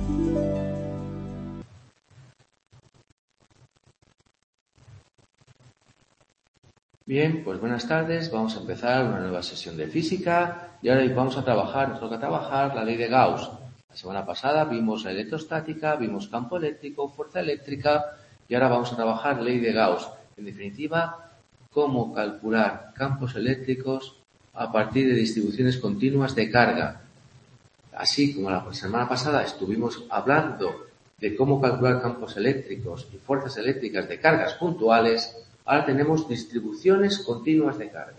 Bien, pues buenas tardes. Vamos a empezar una nueva sesión de física y ahora vamos a trabajar, nos toca trabajar la ley de Gauss. La semana pasada vimos la electrostática, vimos campo eléctrico, fuerza eléctrica y ahora vamos a trabajar la ley de Gauss. En definitiva, cómo calcular campos eléctricos a partir de distribuciones continuas de carga. Así como la semana pasada estuvimos hablando de cómo calcular campos eléctricos y fuerzas eléctricas de cargas puntuales, ahora tenemos distribuciones continuas de carga.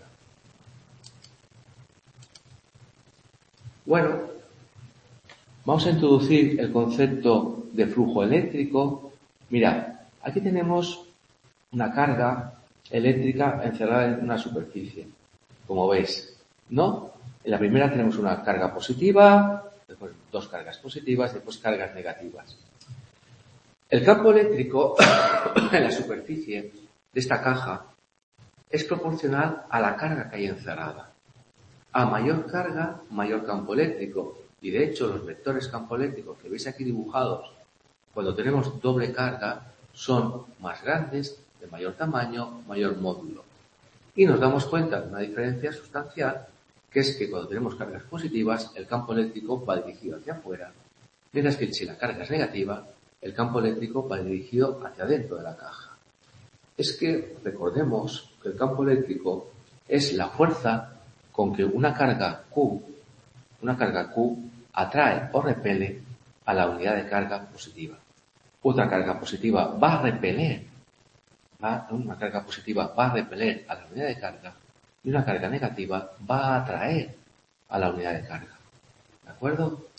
Bueno, vamos a introducir el concepto de flujo eléctrico. Mirad, aquí tenemos una carga eléctrica encerrada en una superficie, como veis, ¿no? En la primera tenemos una carga positiva, después dos cargas positivas, después cargas negativas. El campo eléctrico en la superficie de esta caja es proporcional a la carga que hay encerrada. A mayor carga, mayor campo eléctrico. Y de hecho, los vectores campo eléctrico que veis aquí dibujados, cuando tenemos doble carga, son más grandes, de mayor tamaño, mayor módulo. Y nos damos cuenta de una diferencia sustancial, que es que cuando tenemos cargas positivas, el campo eléctrico va dirigido hacia afuera, mientras que si la carga es negativa, el campo eléctrico va dirigido hacia adentro de la caja. Es que recordemos que el campo eléctrico es la fuerza con que una carga Q atrae o repele a la unidad de carga positiva. Otra carga positiva va a repeler, una carga positiva va a repeler a la unidad de carga y una carga negativa va a atraer a la unidad de carga. ¿De acuerdo?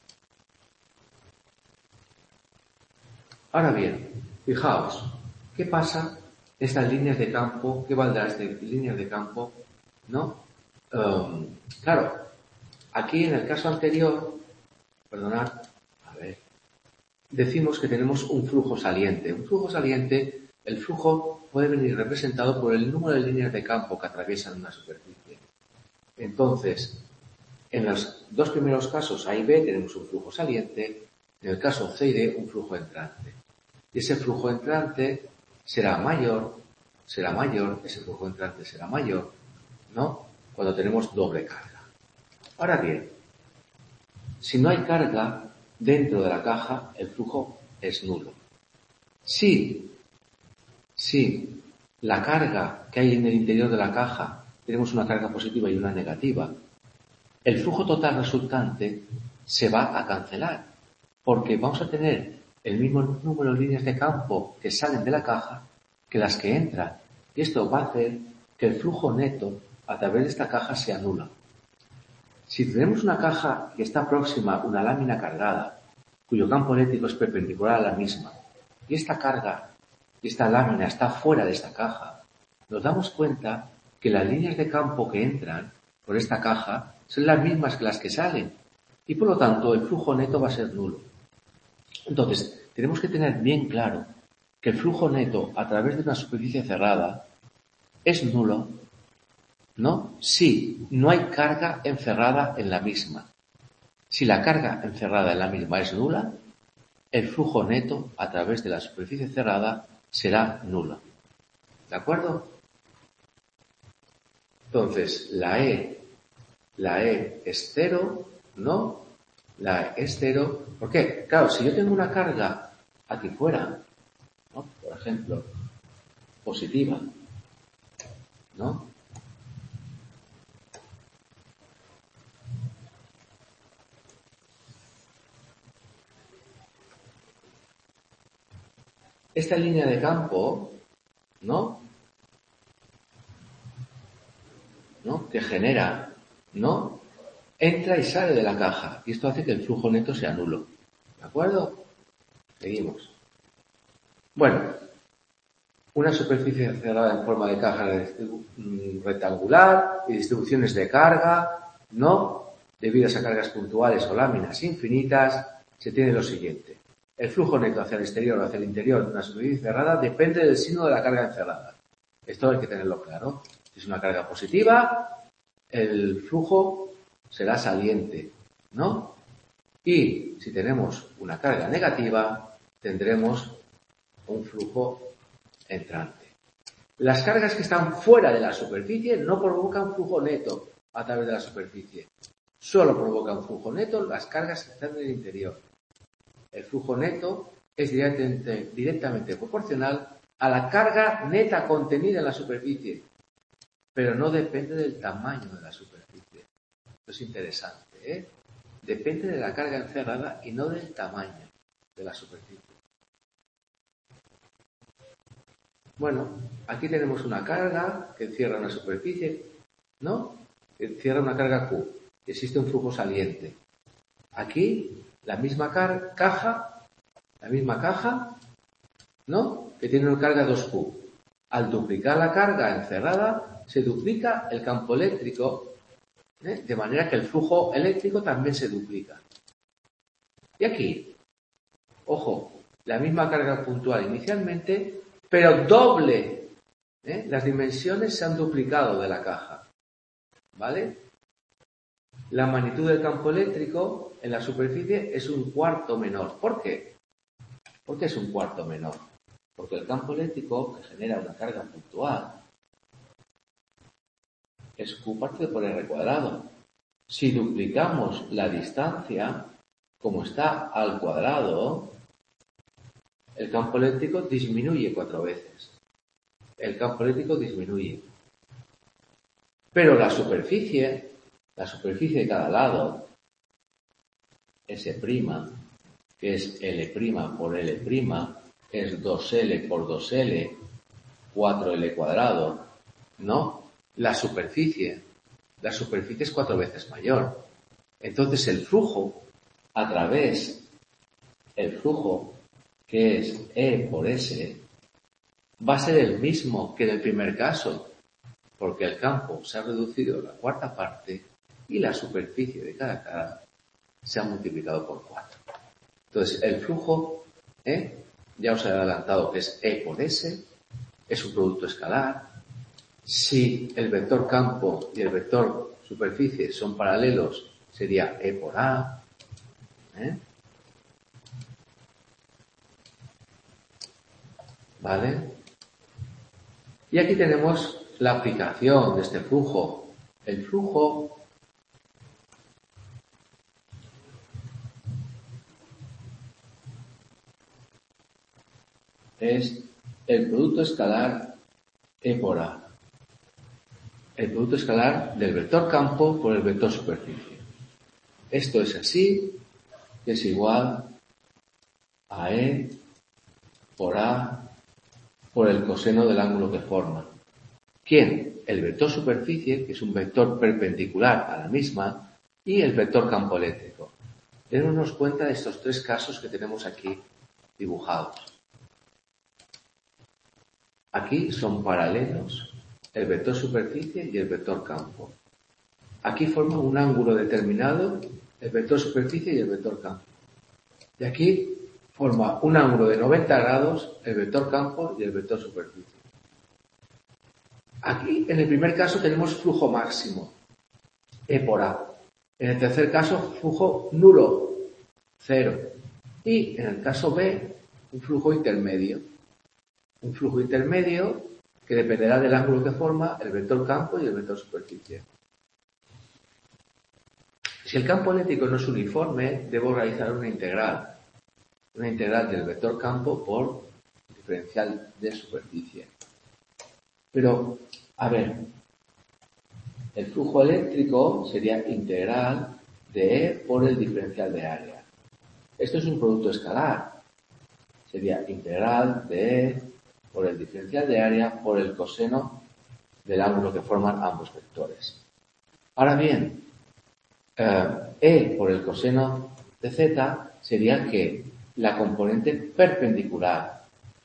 Ahora bien, fijaos, ¿qué pasa? Estas líneas de campo, ¿qué valdrá estas líneas de campo? ¿No? Claro, aquí en el caso anterior, perdonad, decimos que tenemos un flujo saliente. Un flujo saliente, el flujo puede venir representado por el número de líneas de campo que atraviesan una superficie. Entonces, en los dos primeros casos, A y B, tenemos un flujo saliente, en el caso C y D, un flujo entrante. Y ese flujo entrante será mayor, ese flujo entrante será mayor, ¿no? Cuando tenemos doble carga. Ahora bien, si no hay carga dentro de la caja, el flujo es nulo. Si la carga que hay en el interior de la caja, tenemos una carga positiva y una negativa, el flujo total resultante se va a cancelar, porque vamos a tener el mismo número de líneas de campo que salen de la caja que las que entran. Y esto va a hacer que el flujo neto a través de esta caja sea nulo. Si tenemos una caja que está próxima a una lámina cargada, cuyo campo eléctrico es perpendicular a la misma, y esta carga, esta lámina está fuera de esta caja, nos damos cuenta que las líneas de campo que entran por esta caja son las mismas que las que salen, y por lo tanto el flujo neto va a ser nulo. Entonces, tenemos que tener bien claro que el flujo neto a través de una superficie cerrada es nulo, ¿no? Si no hay carga encerrada en la misma. Si la carga encerrada en la misma es nula, el flujo neto a través de la superficie cerrada será nulo. ¿De acuerdo? Entonces, la E es cero, ¿no? La E es cero. ¿Por qué? Claro, si yo tengo una carga aquí fuera, ¿no? Por ejemplo, positiva, ¿no? Esta línea de campo, ¿no? Que genera, ¿no? Entra y sale de la caja. Y esto hace que el flujo neto sea nulo. ¿De acuerdo? Seguimos. Bueno, una superficie cerrada en forma de caja rectangular y distribuciones de carga, ¿no? Debidas a cargas puntuales o láminas infinitas, se tiene lo siguiente. El flujo neto hacia el exterior o hacia el interior de una superficie cerrada depende del signo de la carga encerrada. Esto hay que tenerlo claro. Si es una carga positiva, el flujo será saliente, ¿no? Y si tenemos una carga negativa, tendremos un flujo entrante. Las cargas que están fuera de la superficie no provocan flujo neto a través de la superficie. Solo provocan flujo neto las cargas que están en el interior. El flujo neto es directamente proporcional a la carga neta contenida en la superficie, pero no depende del tamaño de la superficie. Esto es interesante, ¿eh? Depende de la carga encerrada y no del tamaño de la superficie. Bueno, aquí tenemos una carga que encierra una superficie, ¿no? Que encierra una carga Q. Existe un flujo saliente. Aquí, la misma caja, ¿no? Que tiene una carga 2Q. Al duplicar la carga encerrada, se duplica el campo eléctrico, de manera que el flujo eléctrico también se duplica. Y aquí, ojo, la misma carga puntual inicialmente, pero doble. Las dimensiones se han duplicado de la caja. ¿Vale? La magnitud del campo eléctrico en la superficie es un cuarto menor. ¿Por qué? ¿Por qué es un cuarto menor? Porque el campo eléctrico, que genera una carga puntual, es Q partido por R cuadrado. Si duplicamos la distancia, como está al cuadrado, el campo eléctrico disminuye 4 veces. El campo eléctrico disminuye. Pero la superficie de cada lado, S', que es L' por L', es 2L por 2L, 4L cuadrado, ¿no? La superficie es 4 veces mayor. Entonces el flujo que es E por S, va a ser el mismo que en el primer caso, porque el campo se ha reducido a la cuarta parte y la superficie de cada cara se ha multiplicado por 4. Entonces el flujo, ya os he adelantado que es E por S, es un producto escalar. Si el vector campo y el vector superficie son paralelos, sería E por A. ¿Vale? Y aquí tenemos la aplicación de este flujo. El flujo es el producto escalar E por A. El producto escalar del vector campo por el vector superficie. Esto es así, que es igual a E por A por el coseno del ángulo que forma. ¿Quién? El vector superficie, que es un vector perpendicular a la misma, y el vector campo eléctrico. Démonos cuenta de estos 3 casos que tenemos aquí dibujados. Aquí son paralelos el vector superficie y el vector campo. Aquí forman un ángulo determinado el vector superficie y el vector campo. Y aquí forma un ángulo de 90 grados el vector campo y el vector superficie. Aquí, en el primer caso, tenemos flujo máximo, E por A. En el tercer caso, flujo nulo, 0. Y en el caso B, un flujo intermedio. Un flujo intermedio que dependerá del ángulo que forma el vector campo y el vector superficie. Si el campo eléctrico no es uniforme, debo realizar una integral del vector campo por diferencial de superficie. Pero, a ver, el flujo eléctrico sería integral de E por el diferencial de área. Esto es un producto escalar. Sería integral de E por el diferencial de área por el coseno del ángulo que forman ambos vectores. Ahora bien, E por el coseno de Z sería que la componente perpendicular,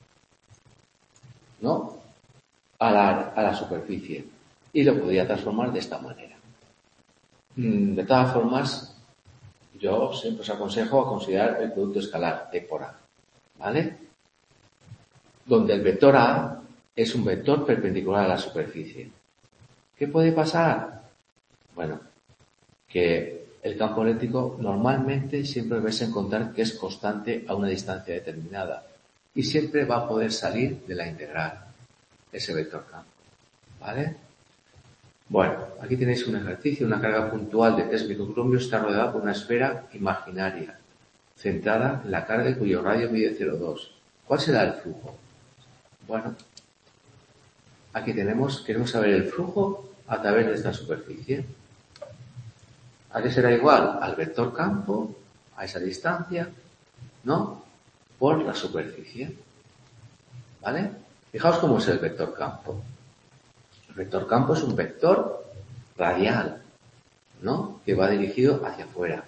¿no?, a la superficie. Y lo podría transformar de esta manera. De todas formas, yo siempre os aconsejo a considerar el producto escalar E por A. ¿Vale? Donde el vector A es un vector perpendicular a la superficie. ¿Qué puede pasar? Bueno, que el campo eléctrico normalmente siempre vais a encontrar que es constante a una distancia determinada y siempre va a poder salir de la integral, ese vector campo. ¿Vale? Bueno, aquí tenéis un ejercicio, una carga puntual de 3 microcoulombios está rodeada por una esfera imaginaria, centrada en la carga y cuyo radio mide 0,2. ¿Cuál será el flujo? Bueno, aquí queremos saber el flujo a través de esta superficie. ¿A qué será igual? Al vector campo, a esa distancia, ¿no? Por la superficie. ¿Vale? Fijaos cómo es el vector campo. El vector campo es un vector radial, ¿no? Que va dirigido hacia afuera.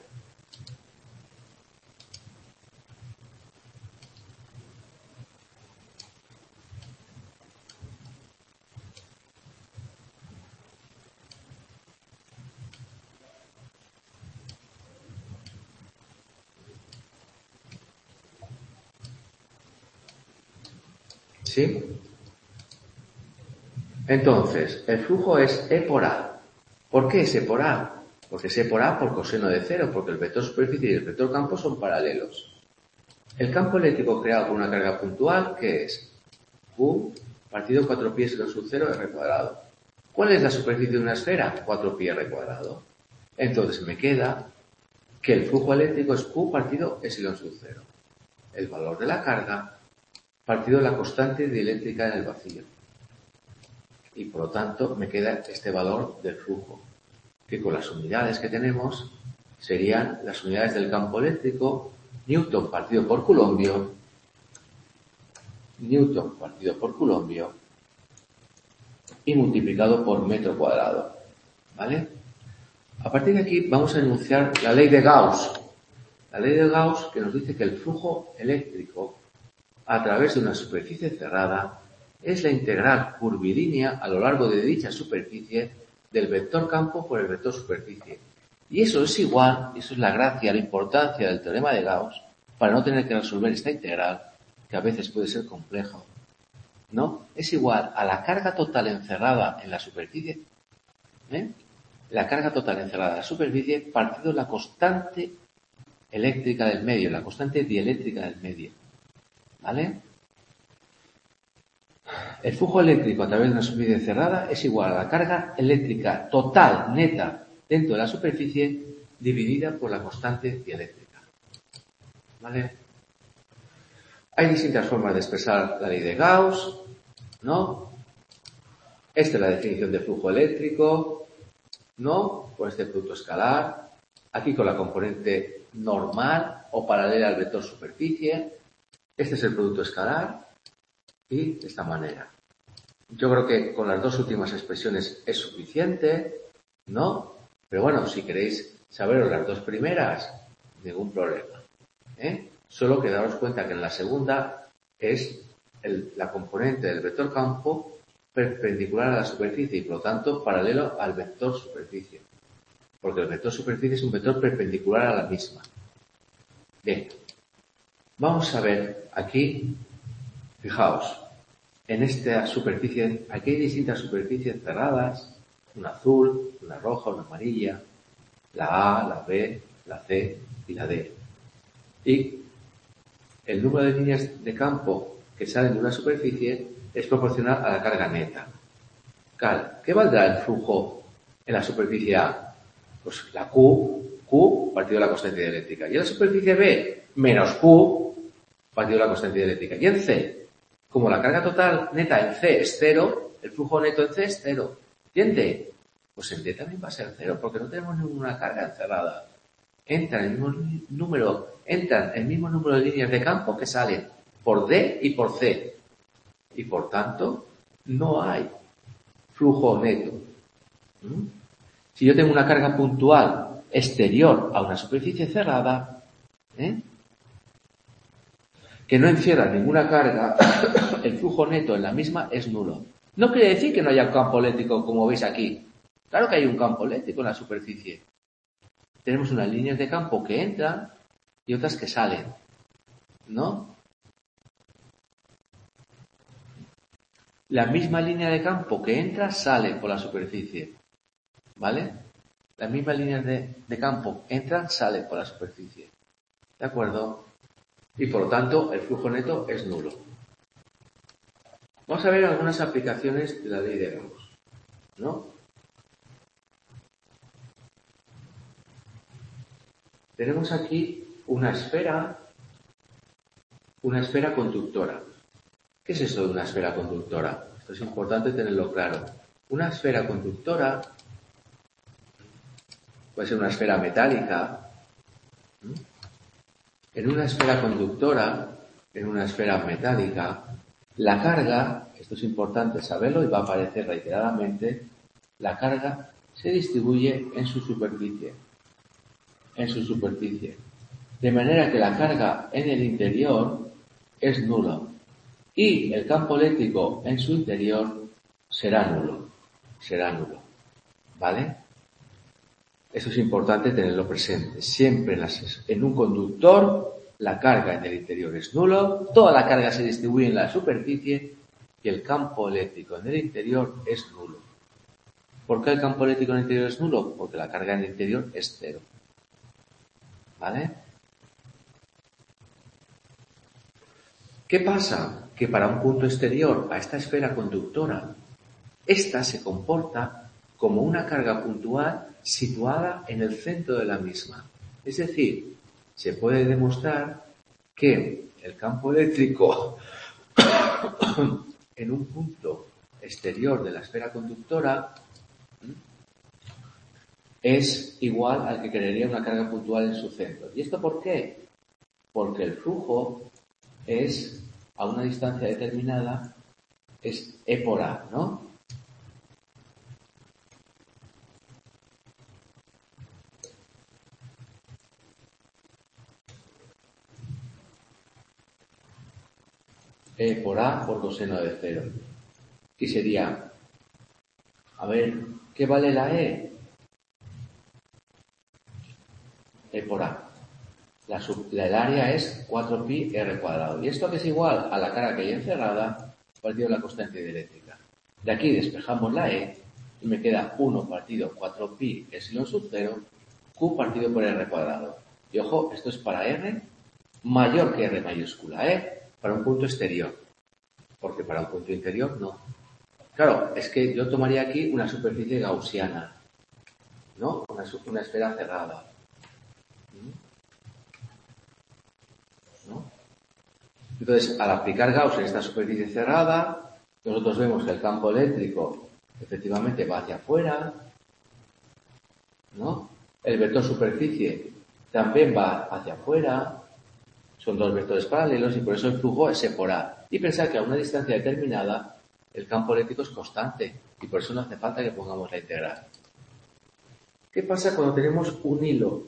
¿Sí? Entonces, el flujo es E por A. ¿Por qué es E por A? Porque es E por A por coseno de cero, porque el vector superficie y el vector campo son paralelos. El campo eléctrico creado por una carga puntual, ¿qué es? Q partido 4pi epsilon sub 0 r cuadrado. ¿Cuál es la superficie de una esfera? 4pi r cuadrado. Entonces me queda que el flujo eléctrico es Q partido epsilon sub 0. El valor de la carga partido la constante dieléctrica en el vacío. Y por lo tanto me queda este valor del flujo, que con las unidades que tenemos serían las unidades del campo eléctrico, Newton partido por Coulombio, y multiplicado por metro cuadrado. ¿Vale? A partir de aquí vamos a enunciar la ley de Gauss. La ley de Gauss que nos dice que el flujo eléctrico a través de una superficie cerrada es la integral curvilínea a lo largo de dicha superficie del vector campo por el vector superficie. Y eso es igual, eso es la gracia, la importancia del teorema de Gauss, para no tener que resolver esta integral, que a veces puede ser complejo, ¿no? Es igual a la carga total encerrada en la superficie, la carga total encerrada en la superficie partido la constante eléctrica del medio, la constante dieléctrica del medio. ¿Vale? El flujo eléctrico a través de una superficie cerrada es igual a la carga eléctrica total neta dentro de la superficie dividida por la constante dieléctrica. ¿Vale? Hay distintas formas de expresar la ley de Gauss, ¿no? Esta es la definición de flujo eléctrico, ¿no? Por este producto escalar. Aquí con la componente normal o paralela al vector superficie. Este es el producto escalar y de esta manera. Yo creo que con las dos últimas expresiones es suficiente, ¿no? Pero bueno, si queréis saber las dos primeras, ningún problema. Solo que daros cuenta que en la segunda es la componente del vector campo perpendicular a la superficie y por lo tanto paralelo al vector superficie. Porque el vector superficie es un vector perpendicular a la misma. Bien. Vamos a ver aquí, fijaos, en esta superficie, aquí hay distintas superficies cerradas, una azul, una roja, una amarilla, la A, la B, la C y la D. Y el número de líneas de campo que salen de una superficie es proporcional a la carga neta. ¿Qué valdrá el flujo en la superficie A? Pues la Q partido de la constante dieléctrica. Y en la superficie B, menos Q partido de la constante dieléctrica. Y en C, como la carga total neta en C es 0, el flujo neto en C es 0. ¿Y en D? Pues en D también va a ser 0, porque no tenemos ninguna carga encerrada. Entran el mismo número de líneas de campo que salen por D y por C. Y por tanto, no hay flujo neto. Si yo tengo una carga puntual exterior a una superficie cerrada, que no encierra ninguna carga, el flujo neto en la misma es nulo. No quiere decir que no haya un campo eléctrico como veis aquí. Claro que hay un campo eléctrico en la superficie. Tenemos unas líneas de campo que entran y otras que salen, ¿no? La misma línea de campo que entra sale por la superficie, ¿vale? Las mismas líneas de campo entran, salen por la superficie. ¿De acuerdo? Y por lo tanto, el flujo neto es nulo. Vamos a ver algunas aplicaciones de la ley de Gauss, ¿no? Tenemos aquí una esfera conductora. ¿Qué es eso de una esfera conductora? Esto es importante tenerlo claro. Una esfera conductora puede ser una esfera metálica. En una esfera conductora, en una esfera metálica, la carga, esto es importante saberlo y va a aparecer reiteradamente, la carga se distribuye en su superficie. De manera que la carga en el interior es nula y el campo eléctrico en su interior será nulo. ¿Vale? Eso es importante tenerlo presente. Siempre en un conductor la carga en el interior es nulo, toda la carga se distribuye en la superficie y el campo eléctrico en el interior es nulo. ¿Por qué el campo eléctrico en el interior es nulo? Porque la carga en el interior es cero. ¿Vale? ¿Qué pasa? Que para un punto exterior a esta esfera conductora, esta se comporta como una carga puntual situada en el centro de la misma. Es decir, se puede demostrar que el campo eléctrico en un punto exterior de la esfera conductora es igual al que crearía una carga puntual en su centro. ¿Y esto por qué? Porque el flujo es a una distancia determinada, es E por A, ¿no? E por A por coseno de cero. Y sería, a ver, ¿qué vale la E? E por A. El área es 4pi r cuadrado. ¿Y esto que es igual a la carga que hay encerrada partido la constante dieléctrica? De aquí despejamos la E y me queda 1 partido 4pi epsilon sub 0 q partido por r cuadrado. Y ojo, esto es para r mayor que r mayúscula, para un punto exterior. Porque para un punto interior no. Claro, es que yo tomaría aquí una superficie gaussiana, ¿no? Una esfera cerrada. ¿No? Entonces, al aplicar Gauss en esta superficie cerrada, nosotros vemos que el campo eléctrico efectivamente va hacia afuera, ¿no? El vector superficie también va hacia afuera, son dos vectores paralelos y por eso el flujo es E por A. Y pensar que a una distancia determinada el campo eléctrico es constante y por eso no hace falta que pongamos la integral. ¿Qué pasa cuando tenemos un hilo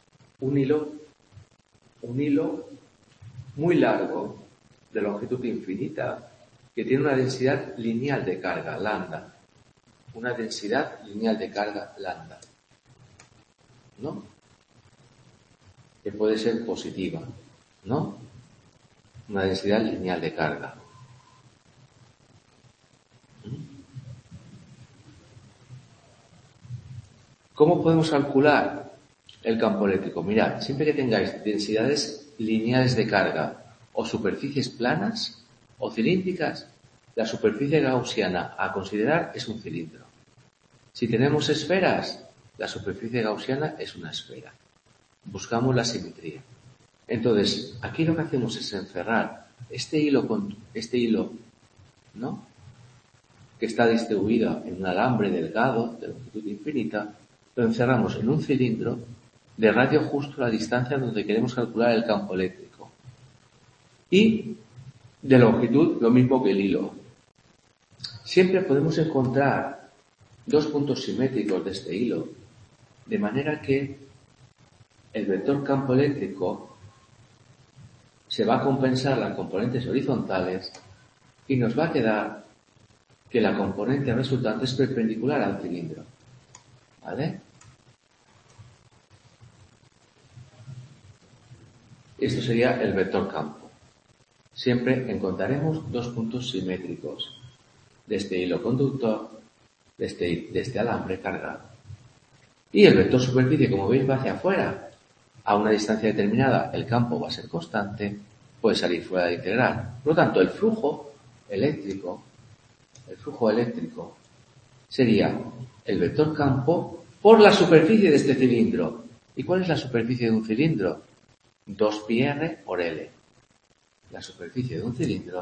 muy largo, de longitud infinita, que tiene una densidad lineal de carga, lambda? Una densidad lineal de carga, lambda, ¿no? Que puede ser positiva, ¿no? Una densidad lineal de carga. ¿Cómo podemos calcular el campo eléctrico? Mirad, siempre que tengáis densidades lineales de carga o superficies planas o cilíndricas, la superficie gaussiana a considerar es un cilindro. Si tenemos esferas, la superficie gaussiana es una esfera. Buscamos la simetría. Entonces, aquí lo que hacemos es encerrar este hilo, ¿no? Que está distribuido en un alambre delgado de longitud infinita, lo encerramos en un cilindro de radio justo a la distancia donde queremos calcular el campo eléctrico. Y de longitud lo mismo que el hilo. Siempre podemos encontrar dos puntos simétricos de este hilo, de manera que el vector campo eléctrico se va a compensar las componentes horizontales y nos va a quedar que la componente resultante es perpendicular al cilindro. ¿Vale? Esto sería el vector campo. Siempre encontraremos dos puntos simétricos de este hilo conductor, de este alambre cargado. Y el vector superficie, como veis, va hacia afuera. A una distancia determinada el campo va a ser constante, puede salir fuera de la integral. Por lo tanto, el flujo eléctrico sería el vector campo por la superficie de este cilindro. ¿Y cuál es la superficie de un cilindro? 2πr por L. La superficie de un cilindro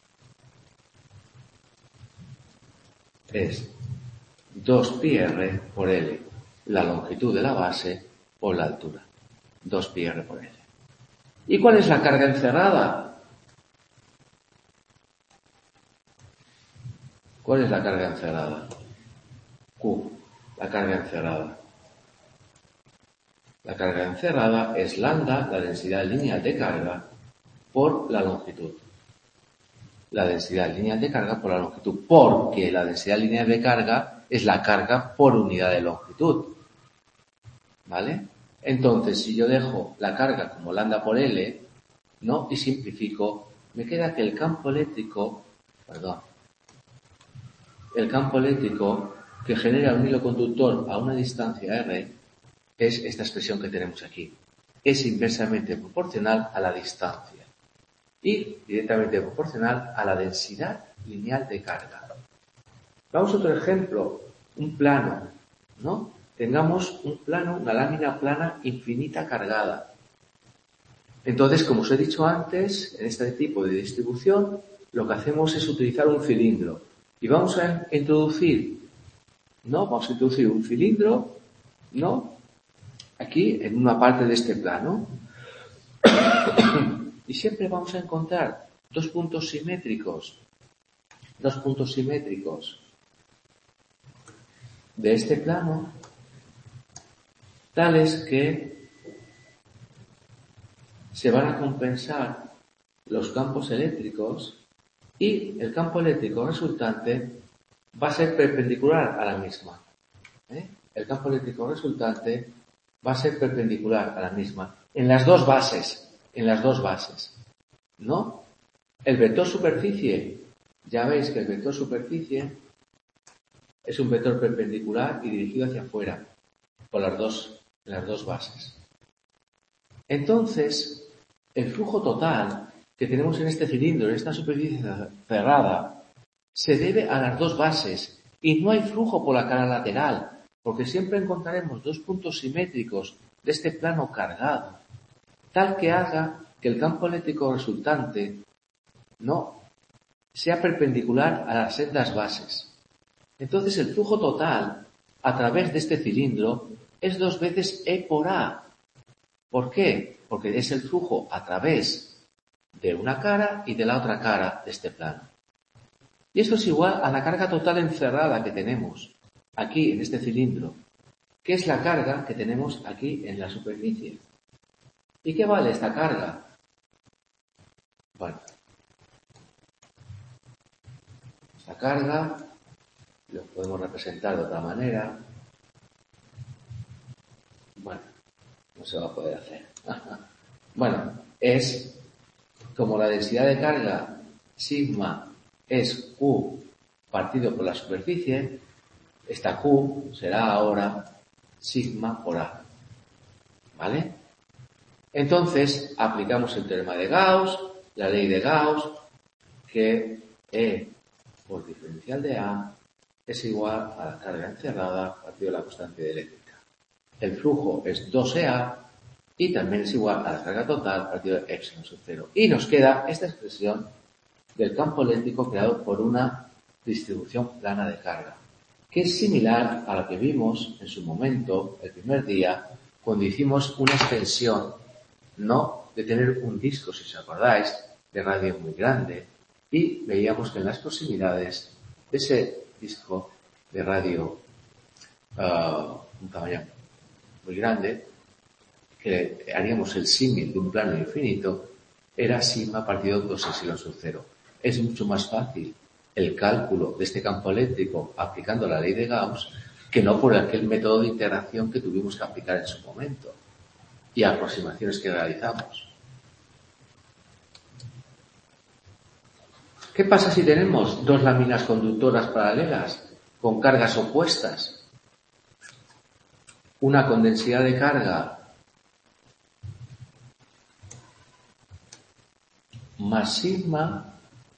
es 2πr por L, la longitud de la base por la altura. 2πr por L. ¿Y cuál es la carga encerrada? ¿Cuál es la carga encerrada? Q, la carga encerrada. La carga encerrada es lambda, la densidad lineal de carga, por la longitud. La densidad lineal de carga por la longitud, porque la densidad lineal de carga es la carga por unidad de longitud. ¿Vale? Entonces, si yo dejo la carga como lambda por L, ¿no? Y simplifico, me queda que el campo eléctrico que genera un hilo conductor a una distancia R es esta expresión que tenemos aquí. Es inversamente proporcional a la distancia y directamente proporcional a la densidad lineal de carga. Vamos a otro ejemplo, un plano, ¿no? Tengamos un plano, una lámina plana infinita cargada. Entonces, como os he dicho antes, en este tipo de distribución, lo que hacemos es utilizar un cilindro. Y vamos a introducir, ¿no? Vamos a introducir un cilindro, ¿no? Aquí, en una parte de este plano. Y siempre vamos a encontrar dos puntos simétricos de este plano, tales que se van a compensar los campos eléctricos y el campo eléctrico resultante va a ser perpendicular a la misma. El campo eléctrico resultante va a ser perpendicular a la misma en las dos bases, ¿no? El vector superficie, ya veis que el vector superficie es un vector perpendicular y dirigido hacia afuera por las dos bases. Entonces, el flujo total que tenemos en este cilindro, en esta superficie cerrada, se debe a las dos bases y no hay flujo por la cara lateral, porque siempre encontraremos dos puntos simétricos de este plano cargado, tal que haga que el campo eléctrico resultante no sea perpendicular a las sendas bases. Entonces el flujo total a través de este cilindro es 2 veces E por A. ¿Por qué? Porque es el flujo a través de una cara y de la otra cara de este plano. Y esto es igual a la carga total encerrada que tenemos aquí en este cilindro, que es la carga que tenemos aquí en la superficie. ¿Y qué vale esta carga? Bueno, esta carga lo podemos representar de otra manera. Bueno, no se va a poder hacer. Bueno, es como la densidad de carga sigma es Q partido por la superficie, esta Q será ahora sigma por A. ¿Vale? Entonces, aplicamos el teorema de Gauss, la ley de Gauss, que E por diferencial de A es igual a la carga encerrada partido de la constante eléctrica. El flujo es 2EA y también es igual a la carga total partido de epsilon sub 0. Y nos queda esta expresión del campo eléctrico creado por una distribución plana de carga, que es similar a la que vimos en su momento, el primer día, cuando hicimos una extensión, ¿no?, de tener un disco, si os acordáis, de radio muy grande, y veíamos que en las proximidades de ese disco de radio un tamaño muy grande, que haríamos el símil de un plano infinito, era sigma partido 2 epsilon sub 0. Es mucho más fácil el cálculo de este campo eléctrico aplicando la ley de Gauss que no por aquel método de integración que tuvimos que aplicar en su momento y aproximaciones que realizamos. ¿Qué pasa si tenemos dos láminas conductoras paralelas con cargas opuestas? una con densidad de carga más sigma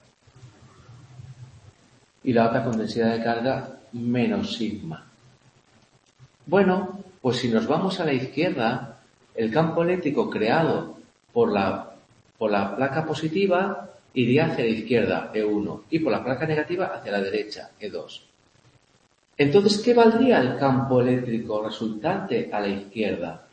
y la otra con densidad de carga menos sigma. Bueno, pues si nos vamos a la izquierda, el campo eléctrico creado por la placa positiva iría hacia la izquierda, E1, y por la placa negativa hacia la derecha, E2. Entonces, ¿qué valdría el campo eléctrico resultante a la izquierda?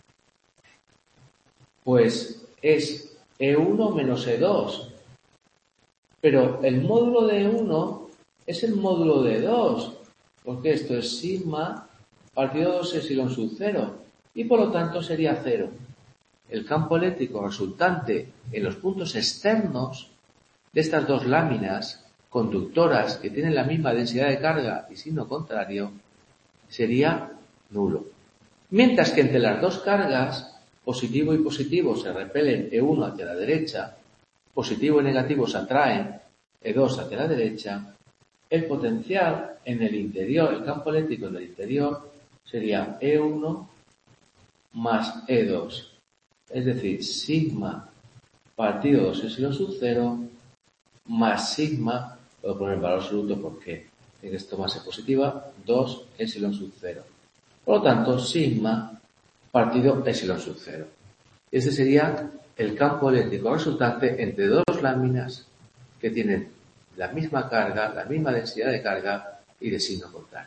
Pues es E1 menos E2. Pero el módulo de E1 es el módulo de E2, porque esto es sigma partido 2 epsilon sub 0, y por lo tanto sería 0. El campo eléctrico resultante en los puntos externos de estas dos láminas conductoras que tienen la misma densidad de carga y signo contrario sería nulo. Mientras que entre las dos cargas, positivo y positivo se repelen E1 hacia la derecha, positivo y negativo se atraen E2 hacia la derecha, el potencial en el interior, el campo eléctrico en el interior sería E1 más E2, es decir, sigma partido 2 epsilon sub 0 más sigma, puedo poner el valor absoluto porque tiene que tomarse positiva, 2 epsilon sub 0. Por lo tanto, sigma partido epsilon sub 0. Este sería el campo eléctrico resultante entre dos láminas que tienen la misma carga, la misma densidad de carga y de signo contrario.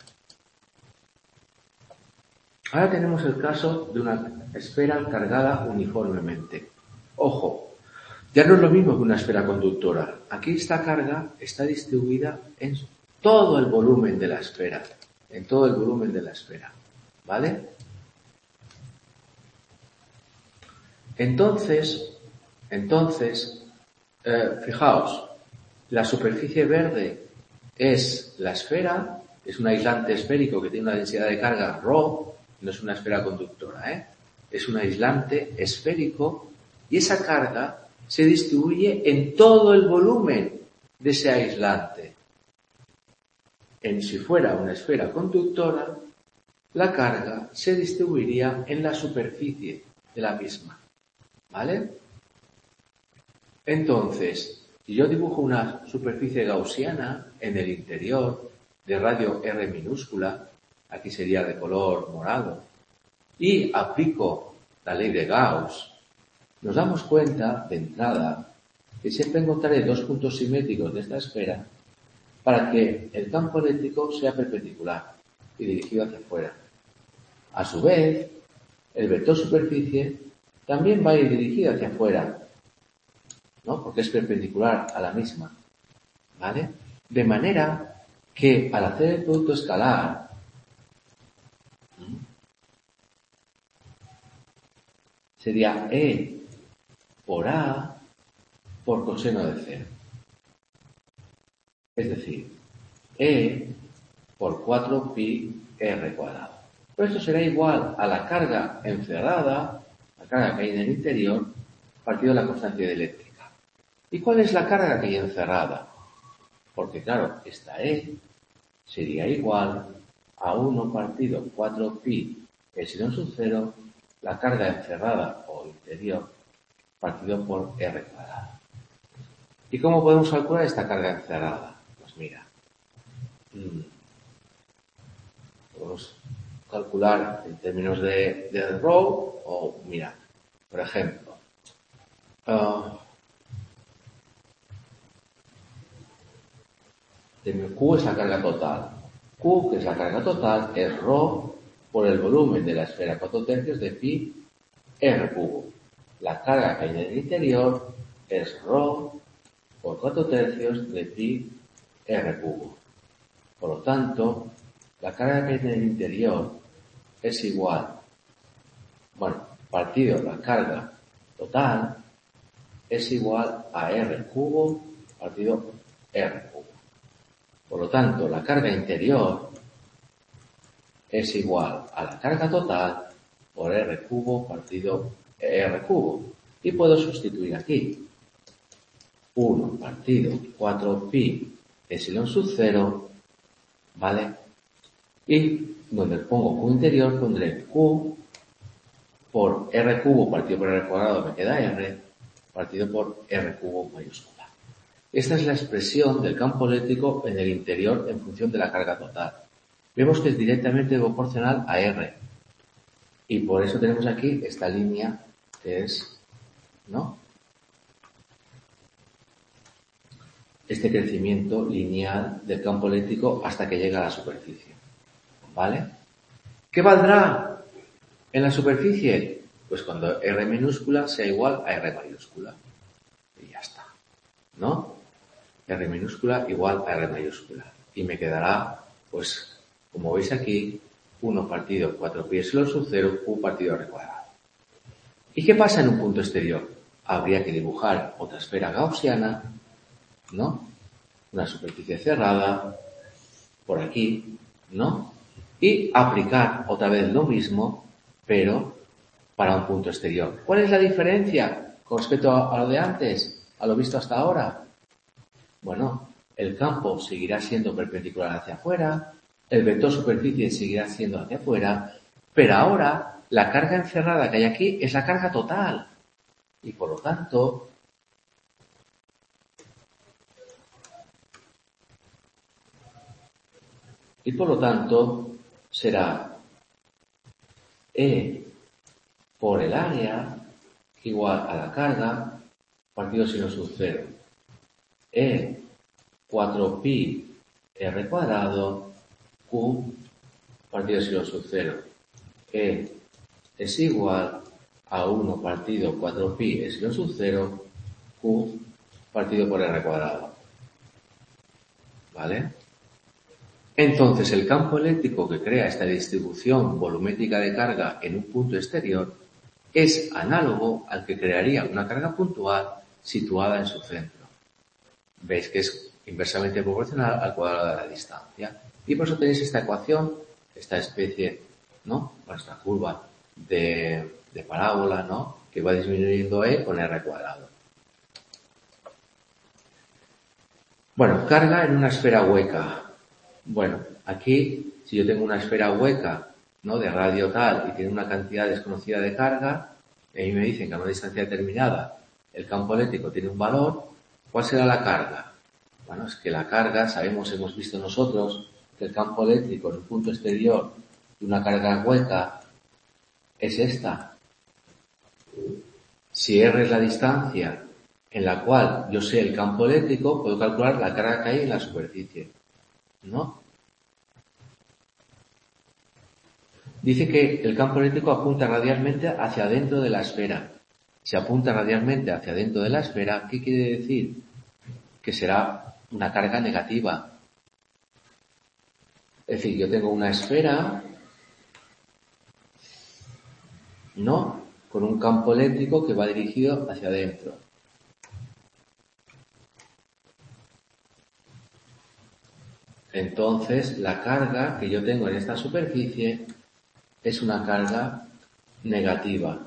Ahora tenemos el caso de una esfera cargada uniformemente. Ojo, ya no es lo mismo que una esfera conductora. Aquí esta carga está distribuida en todo el volumen de la esfera. En todo el volumen de la esfera. ¿Vale? Entonces, fijaos, la superficie verde es la esfera, es un aislante esférico que tiene una densidad de carga ρ, no es una esfera conductora, es un aislante esférico y esa carga se distribuye en todo el volumen de ese aislante. Si fuera una esfera conductora, la carga se distribuiría en la superficie de la misma. ¿Vale? Entonces, si yo dibujo una superficie gaussiana en el interior de radio R minúscula, aquí sería de color morado, y aplico la ley de Gauss, nos damos cuenta de entrada que siempre encontraré dos puntos simétricos de esta esfera para que el campo eléctrico sea perpendicular y dirigido hacia afuera. A su vez, el vector superficie también va a ir dirigido hacia afuera, ¿no? Porque es perpendicular a la misma, ¿vale? De manera que al hacer el producto escalar, sería E por A por coseno de 0. Es decir, E por 4pi R cuadrado. Pero esto será igual a la carga encerrada, la carga que hay en el interior, partido de la constante dieléctrica. ¿Y cuál es la carga que hay encerrada? Porque claro, esta E sería igual a 1 partido 4pi epsilon sub 0, la carga encerrada o interior, partido por R cuadrado. ¿Y cómo podemos calcular esta carga encerrada? Pues mira, podemos calcular en términos de ρ o, mira, por ejemplo, Q es la carga total. Q, que es la carga total, es ρ por el volumen de la esfera 4/3 de pi R cubo. La carga que hay en el interior es ρ por 4/3 de pi R cubo. Por lo tanto, la carga que hay en el interior es igual, partido la carga total es igual a R cubo partido R cubo. Por lo tanto, la carga interior es igual a la carga total por R cubo partido R cubo. Y puedo sustituir aquí 1 partido 4pi epsilon sub 0, ¿vale? Y donde pongo Q interior, pondré Q por R cubo partido por R cuadrado, me queda R, partido por R cubo mayúscula. Esta es la expresión del campo eléctrico en el interior en función de la carga total. Vemos que es directamente proporcional a R. Y por eso tenemos aquí esta línea que es, ¿no?, este crecimiento lineal del campo eléctrico hasta que llega a la superficie. ¿Vale? ¿Qué valdrá en la superficie? Pues cuando R minúscula sea igual a R mayúscula. Y ya está. ¿No? R minúscula igual a R mayúscula. Y me quedará, pues, como veis aquí, 1 partido 4pi epsilon sub 0, Q partido R cuadrado. ¿Y qué pasa en un punto exterior? Habría que dibujar otra esfera gaussiana, ¿no? Una superficie cerrada, por aquí, ¿no? Y aplicar otra vez lo mismo, pero para un punto exterior. ¿Cuál es la diferencia con respecto a lo de antes, a lo visto hasta ahora? Bueno, el campo seguirá siendo perpendicular hacia afuera, el vector superficie seguirá siendo hacia afuera, pero ahora la carga encerrada que hay aquí es la carga total. Y por lo tanto, será E por el área igual a la carga partido seno sub 0. E 4pi R cuadrado Q partido seno sub 0. E es igual a 1 partido 4pi epsilon sub 0 Q partido por R cuadrado. ¿Vale? Entonces el campo eléctrico que crea esta distribución volumétrica de carga en un punto exterior es análogo al que crearía una carga puntual situada en su centro. Veis que es inversamente proporcional al cuadrado de la distancia. Y por eso tenéis esta ecuación, esta especie, ¿no?, esta curva de parábola, ¿no?, que va disminuyendo E con R cuadrado. Bueno, carga en una esfera hueca. Bueno, aquí, si yo tengo una esfera hueca, ¿no?, de radio tal y tiene una cantidad desconocida de carga, y a mí me dicen que a una distancia determinada el campo eléctrico tiene un valor, ¿cuál será la carga? Bueno, es que la carga, hemos visto nosotros que el campo eléctrico en un punto exterior de una carga hueca es esta. Si R es la distancia en la cual yo sé el campo eléctrico, puedo calcular la carga que hay en la superficie, ¿no? Dice que el campo eléctrico apunta radialmente hacia adentro de la esfera. Si apunta radialmente hacia adentro de la esfera, ¿qué quiere decir? Que será una carga negativa. Es decir, yo tengo una esfera, ¿no?, con un campo eléctrico que va dirigido hacia adentro. Entonces, la carga que yo tengo en esta superficie es una carga negativa.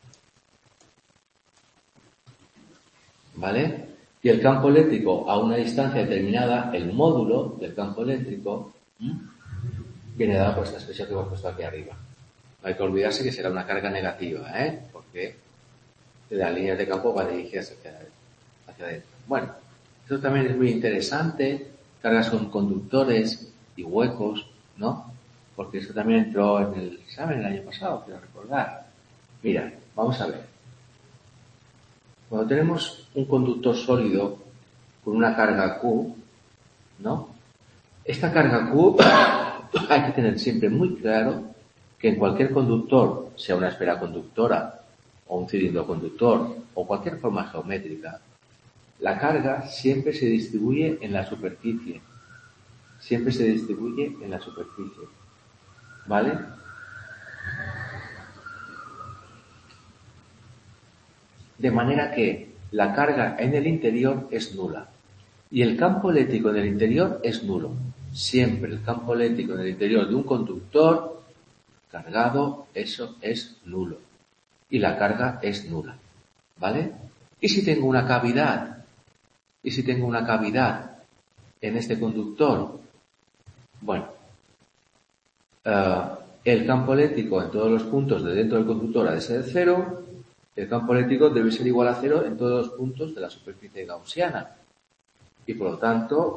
¿Vale? Y el campo eléctrico a una distancia determinada, el módulo del campo eléctrico, viene dado por esta expresión que hemos puesto aquí arriba. No hay que olvidarse que será una carga negativa, porque las líneas de campo van dirigidas hacia adentro. Bueno, esto también es muy interesante, cargas con conductores y huecos, ¿no? Porque esto también entró en el examen el año pasado, quiero recordar. Mira, vamos a ver. Cuando tenemos un conductor sólido con una carga Q, ¿no? Esta carga Q hay que tener siempre muy claro que en cualquier conductor, sea una esfera conductora o un cilindro conductor o cualquier forma geométrica, la carga siempre se distribuye en la superficie. Siempre se distribuye en la superficie. ¿Vale? De manera que la carga en el interior es nula. Y el campo eléctrico en el interior es nulo. Siempre el campo eléctrico en el interior de un conductor cargado, eso es nulo. Y la carga es nula. ¿Vale? ¿Y si tengo una cavidad? ¿Y si tengo una cavidad en este conductor? Bueno, el campo eléctrico en todos los puntos de dentro del conductor ha de ser 0, el campo eléctrico debe ser igual a 0 en todos los puntos de la superficie gaussiana. Y por lo tanto,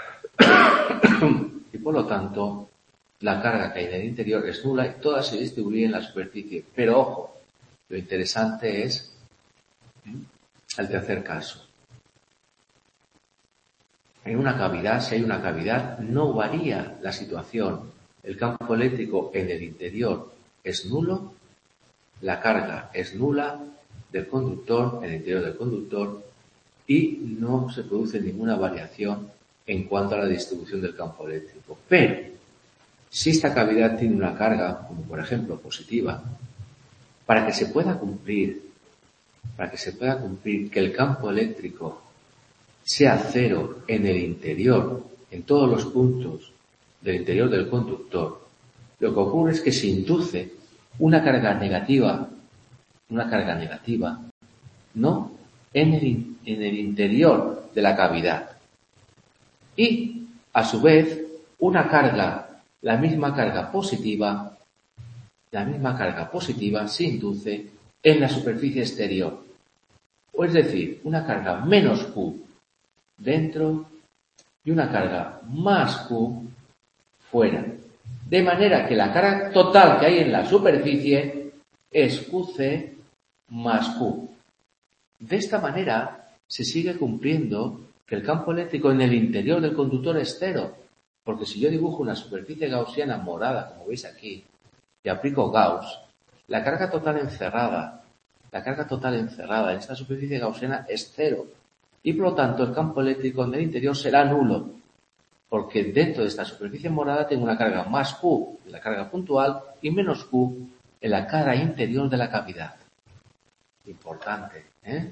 la carga que hay en el interior es nula y toda se distribuye en la superficie. Pero ojo, lo interesante es el tercer caso. En una cavidad, si hay una cavidad, no varía la situación. El campo eléctrico en el interior es nulo, la carga es nula del conductor, en el interior del conductor, y no se produce ninguna variación en cuanto a la distribución del campo eléctrico. Pero, si esta cavidad tiene una carga, como por ejemplo positiva, para que se pueda cumplir que el campo eléctrico sea 0 en el interior, en todos los puntos del interior del conductor, lo que ocurre es que se induce una carga negativa, no en el interior de la cavidad. Y, a su vez, la misma carga positiva se induce en la superficie exterior. O es decir, una carga menos Q dentro y una carga más Q fuera. De manera que la carga total que hay en la superficie es QC más Q. De esta manera se sigue cumpliendo que el campo eléctrico en el interior del conductor es 0. Porque si yo dibujo una superficie gaussiana morada, como veis aquí, y aplico Gauss, la carga total encerrada en esta superficie gaussiana es 0. Y por lo tanto el campo eléctrico en el interior será nulo. Porque dentro de esta superficie morada tengo una carga más Q en la carga puntual y menos Q en la cara interior de la cavidad. Importante, ¿eh?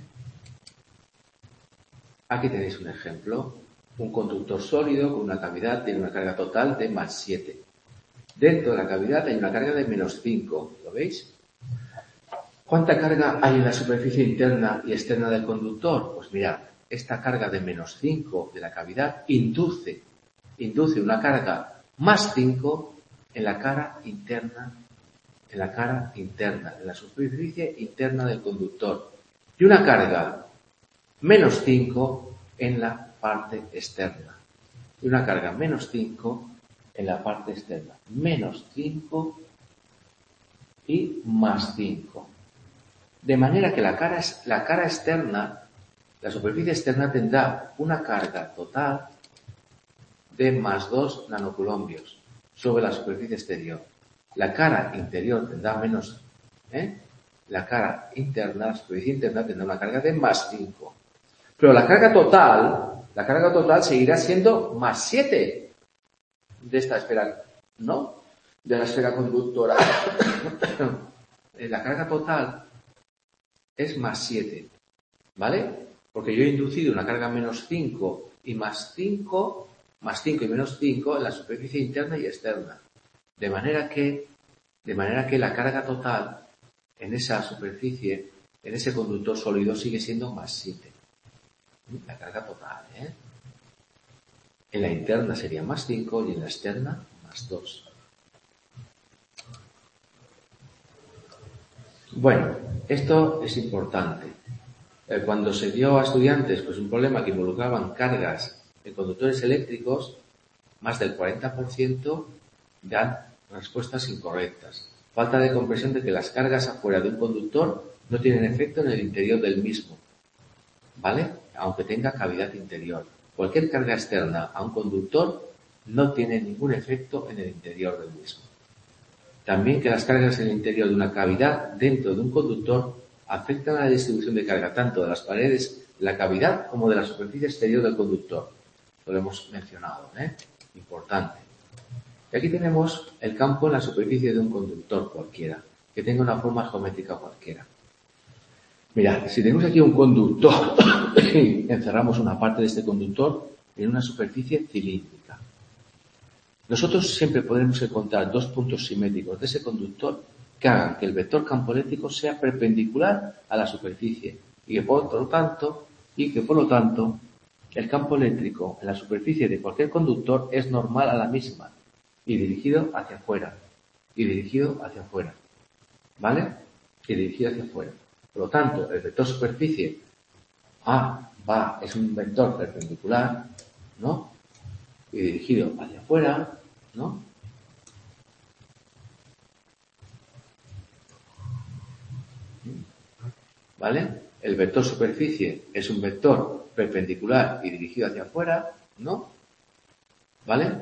Aquí tenéis un ejemplo. Un conductor sólido con una cavidad tiene una carga total de más 7. Dentro de la cavidad hay una carga de menos 5. ¿Lo veis? ¿Cuánta carga hay en la superficie interna y externa del conductor? Pues mirad, esta carga de menos 5 de la cavidad induce una carga más 5 en la cara interna, en la superficie interna del conductor. Y una carga menos 5 en la parte externa. Y una carga menos 5 en la parte externa. Menos 5 y más 5. De manera que la cara externa, la superficie externa tendrá una carga total de más 2 nanocoulombios sobre la superficie exterior. La cara interior tendrá menos, la cara interna, la superficie interna tendrá una carga de más 5. Pero la carga total seguirá siendo más 7 de esta esfera, ¿no? De la esfera conductora. La carga total es más 7, ¿vale? Porque yo he inducido una carga menos 5 y más 5 y menos 5 en la superficie interna y externa. De manera que la carga total en esa superficie, en ese conductor sólido, sigue siendo más 7. La carga total, ¿eh? En la interna sería más 5 y en la externa más 2. Bueno, esto es importante. Cuando se dio a estudiantes pues un problema que involucraban cargas en conductores eléctricos, más del 40% dan respuestas incorrectas. Falta de comprensión de que las cargas afuera de un conductor no tienen efecto en el interior del mismo, ¿vale? Aunque tenga cavidad interior. Cualquier carga externa a un conductor no tiene ningún efecto en el interior del mismo. También que las cargas en el interior de una cavidad dentro de un conductor afectan a la distribución de carga tanto de las paredes de la cavidad como de la superficie exterior del conductor. Lo hemos mencionado, Importante. Y aquí tenemos el campo en la superficie de un conductor cualquiera, que tenga una forma geométrica cualquiera. Mirad, si tenemos aquí un conductor y encerramos una parte de este conductor en una superficie cilíndrica, nosotros siempre podremos encontrar dos puntos simétricos de ese conductor que hagan que el vector campo eléctrico sea perpendicular a la superficie y que por lo tanto el campo eléctrico en la superficie de cualquier conductor es normal a la misma. y dirigido hacia afuera, y dirigido hacia afuera, ¿vale? Y dirigido hacia afuera. Por lo tanto, el vector superficie es un vector perpendicular, ¿no? Y dirigido hacia afuera, ¿no? ¿Vale? El vector superficie es un vector perpendicular y dirigido hacia afuera, ¿no? ¿Vale?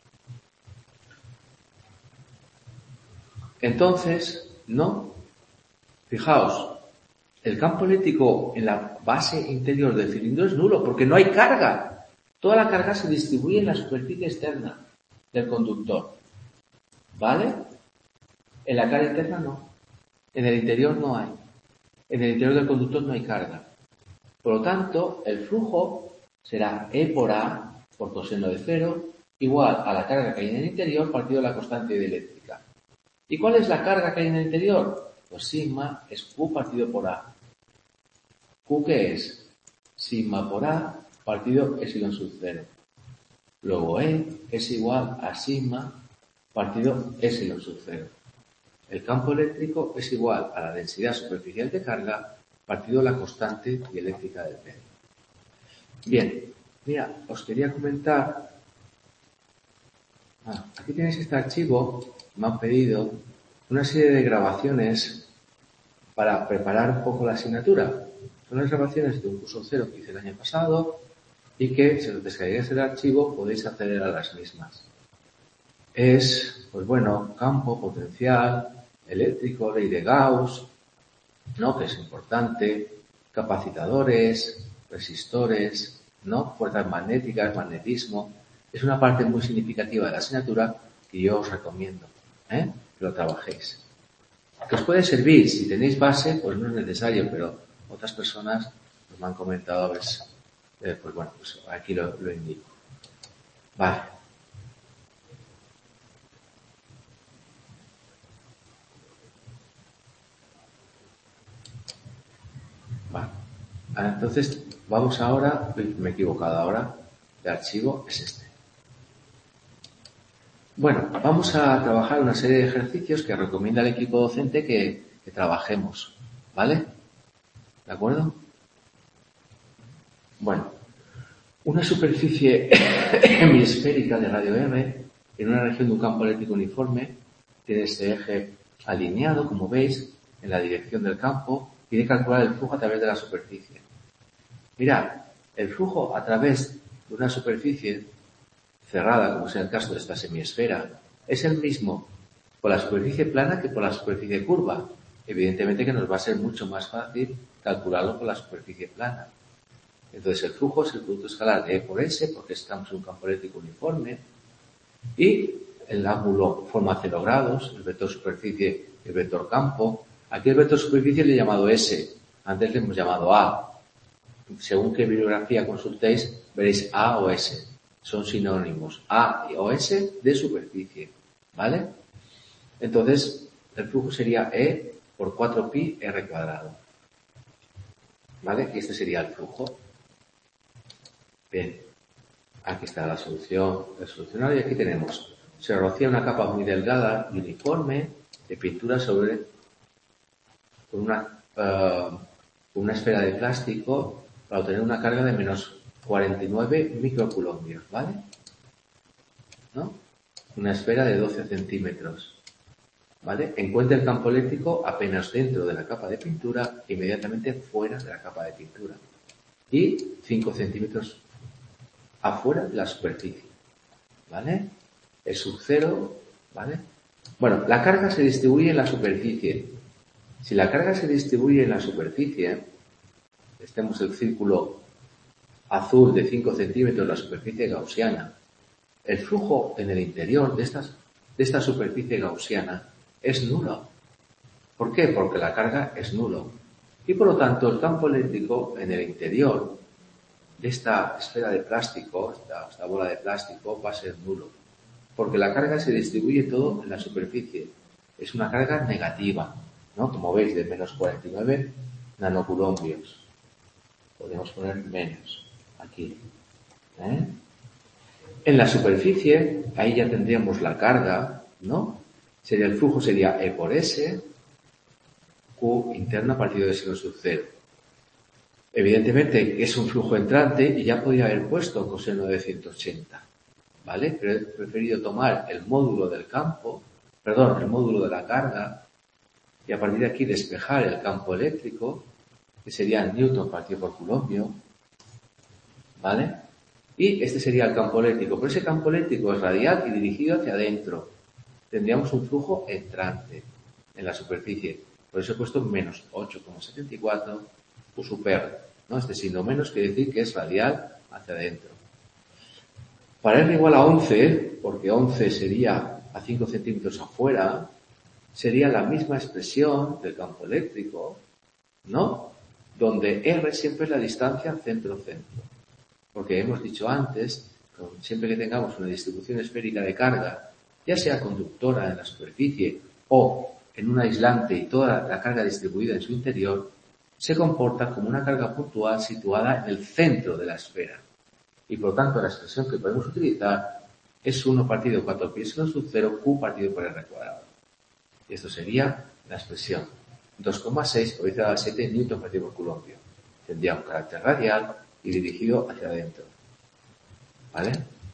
Entonces, ¿no? Fijaos, el campo eléctrico en la base interior del cilindro es nulo porque no hay carga. Toda la carga se distribuye en la superficie externa del conductor. ¿Vale? En la cara interna no. En el interior no hay. En el interior del conductor no hay carga. Por lo tanto, el flujo será E por A, por coseno de cero, igual a la carga que hay en el interior partido de la constante dieléctrica. ¿Y cuál es la carga que hay en el interior? Pues sigma es Q partido por A. ¿Q qué es? Sigma por A partido epsilon sub 0. Luego E es igual a sigma partido epsilon sub 0. El campo eléctrico es igual a la densidad superficial de carga partido la constante dieléctrica del medio. Bien, mira, os quería comentar. Aquí tenéis este archivo, me han pedido una serie de grabaciones para preparar un poco la asignatura. Son las grabaciones de un curso cero que hice el año pasado y que, si os descargáis el archivo, podéis acceder a las mismas. Es, pues bueno, campo, potencial, eléctrico, ley de Gauss, ¿no? Que es importante, capacitadores, resistores, ¿no? Fuerzas magnéticas, magnetismo. Es una parte muy significativa de la asignatura que yo os recomiendo, que lo trabajéis. Que os puede servir, si tenéis base, pues no es necesario, pero otras personas pues me han comentado, pues bueno, pues aquí lo indico. Vale. Entonces, vamos ahora, me he equivocado ahora, el archivo es este. Bueno, vamos a trabajar una serie de ejercicios que recomienda el equipo docente que trabajemos, ¿vale? ¿De acuerdo? Bueno, una superficie hemisférica de radio M en una región de un campo eléctrico uniforme tiene este eje alineado, como veis, en la dirección del campo y de calcular el flujo a través de la superficie. Mirad, el flujo a través de una superficie cerrada, como es el caso de esta semiesfera, es el mismo por la superficie plana que por la superficie curva. Evidentemente que nos va a ser mucho más fácil calcularlo por la superficie plana. Entonces el flujo es el producto escalar de E por S, porque estamos en un campo eléctrico uniforme, y el ángulo forma 0 grados, el vector superficie, el vector campo. Aquí el vector superficie le he llamado S, antes le hemos llamado A. Según qué bibliografía consultéis, veréis A o S. Son sinónimos, A o S de superficie, ¿vale? Entonces, el flujo sería E por 4pi R cuadrado, ¿vale? Y este sería el flujo. Bien, aquí está la solución del solucionario y aquí tenemos, se rocía una capa muy delgada y uniforme de pintura sobre una esfera de plástico para obtener una carga de menos 49 microcoulombios, ¿vale? ¿No? Una esfera de 12 centímetros, ¿vale? Encuentra el campo eléctrico apenas dentro de la capa de pintura e inmediatamente fuera de la capa de pintura y 5 centímetros afuera de la superficie, ¿vale? Es sub 0, ¿vale? Bueno, la carga se distribuye en la superficie. Si la carga se distribuye en la superficie, tenemos el círculo azul de 5 centímetros, la superficie gaussiana. El flujo en el interior de esta superficie gaussiana es nulo. ¿Por qué? Porque la carga es nulo. Y por lo tanto, el campo eléctrico en el interior de esta esfera de plástico, esta bola de plástico, va a ser nulo. Porque la carga se distribuye todo en la superficie. Es una carga negativa, ¿no? Como veis, de menos 49 nanocoulombios. Podemos poner menos aquí. En la superficie, ahí ya tendríamos la carga, ¿no? El flujo sería E por S, Q interno partido de seno sub 0. Evidentemente es un flujo entrante y ya podría haber puesto coseno de 180, ¿vale? Pero he preferido tomar el módulo del campo, el módulo de la carga, y a partir de aquí despejar el campo eléctrico, que sería Newton partido por Coulombio, ¿vale? Y este sería el campo eléctrico. Pero ese campo eléctrico es radial y dirigido hacia adentro. Tendríamos un flujo entrante en la superficie. Por eso he puesto menos 8,74 U sub R, ¿no? Este signo menos quiere decir que es radial hacia adentro. Para R igual a 11, porque 11 sería a 5 centímetros afuera, sería la misma expresión del campo eléctrico, ¿no? Donde R siempre es la distancia centro-centro. Porque hemos dicho antes, siempre que tengamos una distribución esférica de carga, ya sea conductora en la superficie o en un aislante y toda la carga distribuida en su interior, se comporta como una carga puntual situada en el centro de la esfera. Y por lo tanto la expresión que podemos utilizar es 1 partido 4 pi seno sub 0 Q partido por R cuadrado. Y esto sería la expresión 2,6 por 10 a la 7 Newton partido por Coulombio. Tendría un carácter radial y dirigido hacia adentro. ¿Vale?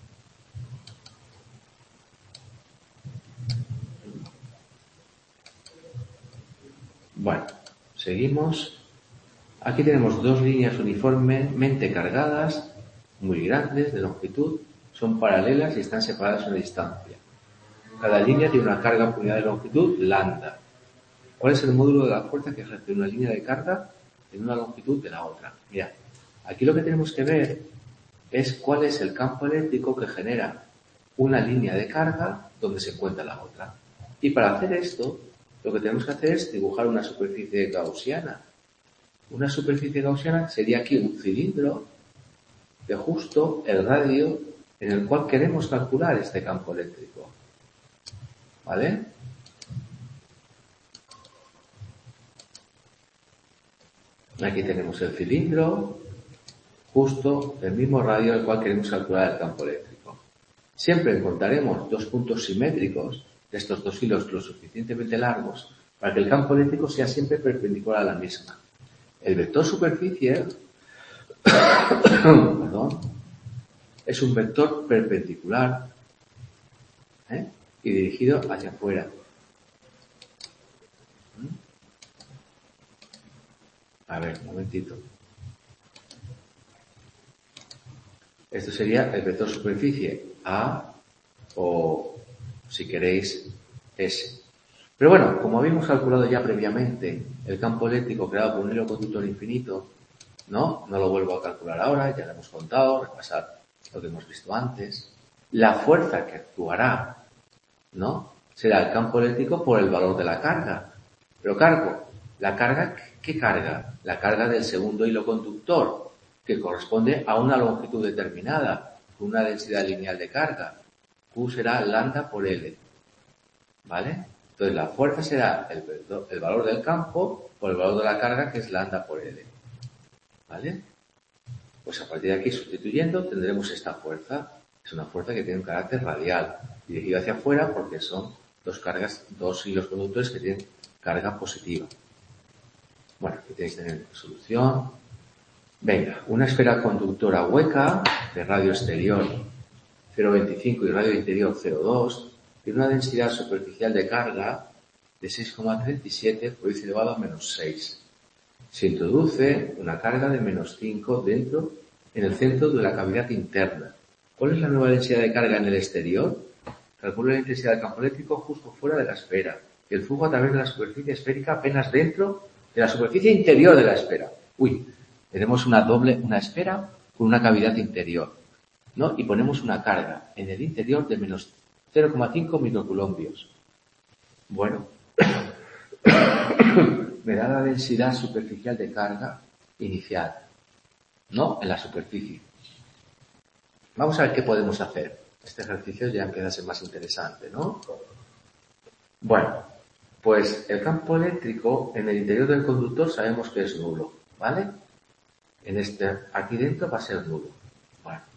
Bueno, seguimos. Aquí tenemos dos líneas uniformemente cargadas, muy grandes, de longitud, son paralelas y están separadas a una distancia. Cada línea tiene una carga por unidad de longitud, lambda. ¿Cuál es el módulo de la fuerza que ejerce una línea de carga en una longitud de la otra? Mira, aquí lo que tenemos que ver es cuál es el campo eléctrico que genera una línea de carga donde se encuentra la otra. Y para hacer esto, lo que tenemos que hacer es dibujar una superficie gaussiana. Una superficie gaussiana sería aquí un cilindro de justo el radio en el cual queremos calcular este campo eléctrico. ¿Vale? Aquí tenemos el cilindro justo del mismo radio al cual queremos calcular el campo eléctrico. Siempre encontraremos dos puntos simétricos de estos dos hilos lo suficientemente largos para que el campo eléctrico sea siempre perpendicular a la misma. El vector superficie es un vector perpendicular y dirigido hacia afuera. A ver, un momentito. Esto sería el vector superficie A o, si queréis, S. Pero bueno, como habíamos calculado ya previamente el campo eléctrico creado por un hilo conductor infinito, no lo vuelvo a calcular ahora, ya lo hemos contado, repasar lo que hemos visto antes. La fuerza que actuará, será el campo eléctrico por el valor de la carga. Pero ¿la carga qué carga? La carga del segundo hilo conductor, que corresponde a una longitud determinada, con una densidad lineal de carga. Q será lambda por L. ¿Vale? Entonces la fuerza será el valor del campo por el valor de la carga, que es lambda por L. ¿Vale? Pues a partir de aquí, sustituyendo, tendremos esta fuerza. Es una fuerza que tiene un carácter radial, dirigida hacia afuera porque son dos hilos conductores que tienen carga positiva. Bueno, aquí tenéis que tener solución. Venga, una esfera conductora hueca de radio exterior 0,25 y radio interior 0,2 tiene una densidad superficial de carga de 6,37 por 10 elevado a menos 6. Se introduce una carga de menos 5 en el centro de la cavidad interna. ¿Cuál es la nueva densidad de carga en el exterior? Calcula la intensidad del campo eléctrico justo fuera de la esfera y el flujo a través de la superficie esférica apenas dentro de la superficie interior de la esfera. Tenemos una esfera con una cavidad interior, y ponemos una carga en el interior de menos 0,5 microcoulombios. Bueno, me da la densidad superficial de carga inicial, en la superficie. Vamos a ver qué podemos hacer. Este ejercicio ya empieza a ser más interesante, ¿no? Bueno, pues el campo eléctrico en el interior del conductor sabemos que es nulo, ¿vale? Aquí dentro va a ser nulo. Bueno,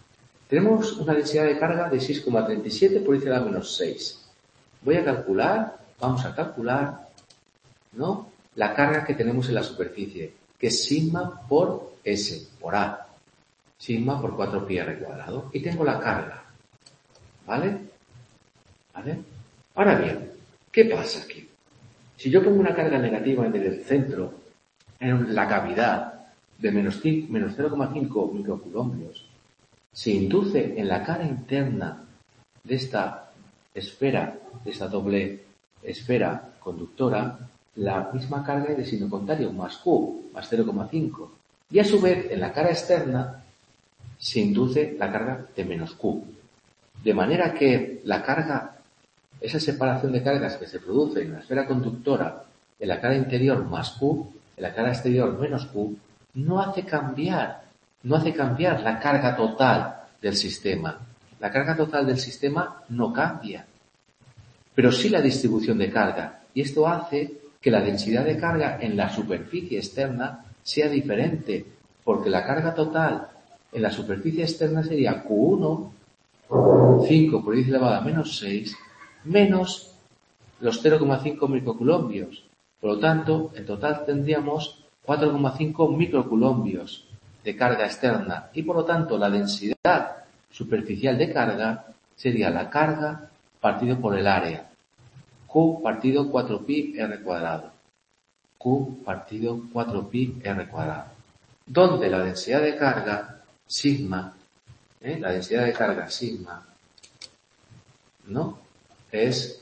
Tenemos una densidad de carga de 6,37 por 10 a la menos 6. Vamos a calcular, ¿no?, la carga que tenemos en la superficie, que es sigma por S, por A. Sigma por 4πr². Y tengo la carga. ¿Vale? Ahora bien, ¿qué pasa aquí? Si yo pongo una carga negativa en el centro, en la cavidad, de menos 0,5 microcoulombios, se induce en la cara interna de esta esfera, de esta doble esfera conductora, la misma carga de signo contrario, más Q, más 0,5. Y a su vez, en la cara externa, se induce la carga de menos Q. De manera que la carga, esa separación de cargas que se produce en la esfera conductora, en la cara interior más Q, en la cara exterior menos Q, no hace cambiar la carga total del sistema. La carga total del sistema no cambia, pero sí la distribución de carga. Y esto hace que la densidad de carga en la superficie externa sea diferente, porque la carga total en la superficie externa sería Q1, 5 por 10 elevado a menos 6, menos los 0,5 microcoulombios. Por lo tanto, en total tendríamos 4,5 microcoulombios de carga externa y por lo tanto la densidad superficial de carga sería la carga partido por el área. Q partido 4πr². Q partido 4πr². Donde la densidad de carga, sigma, la densidad de carga sigma, ¿no?, es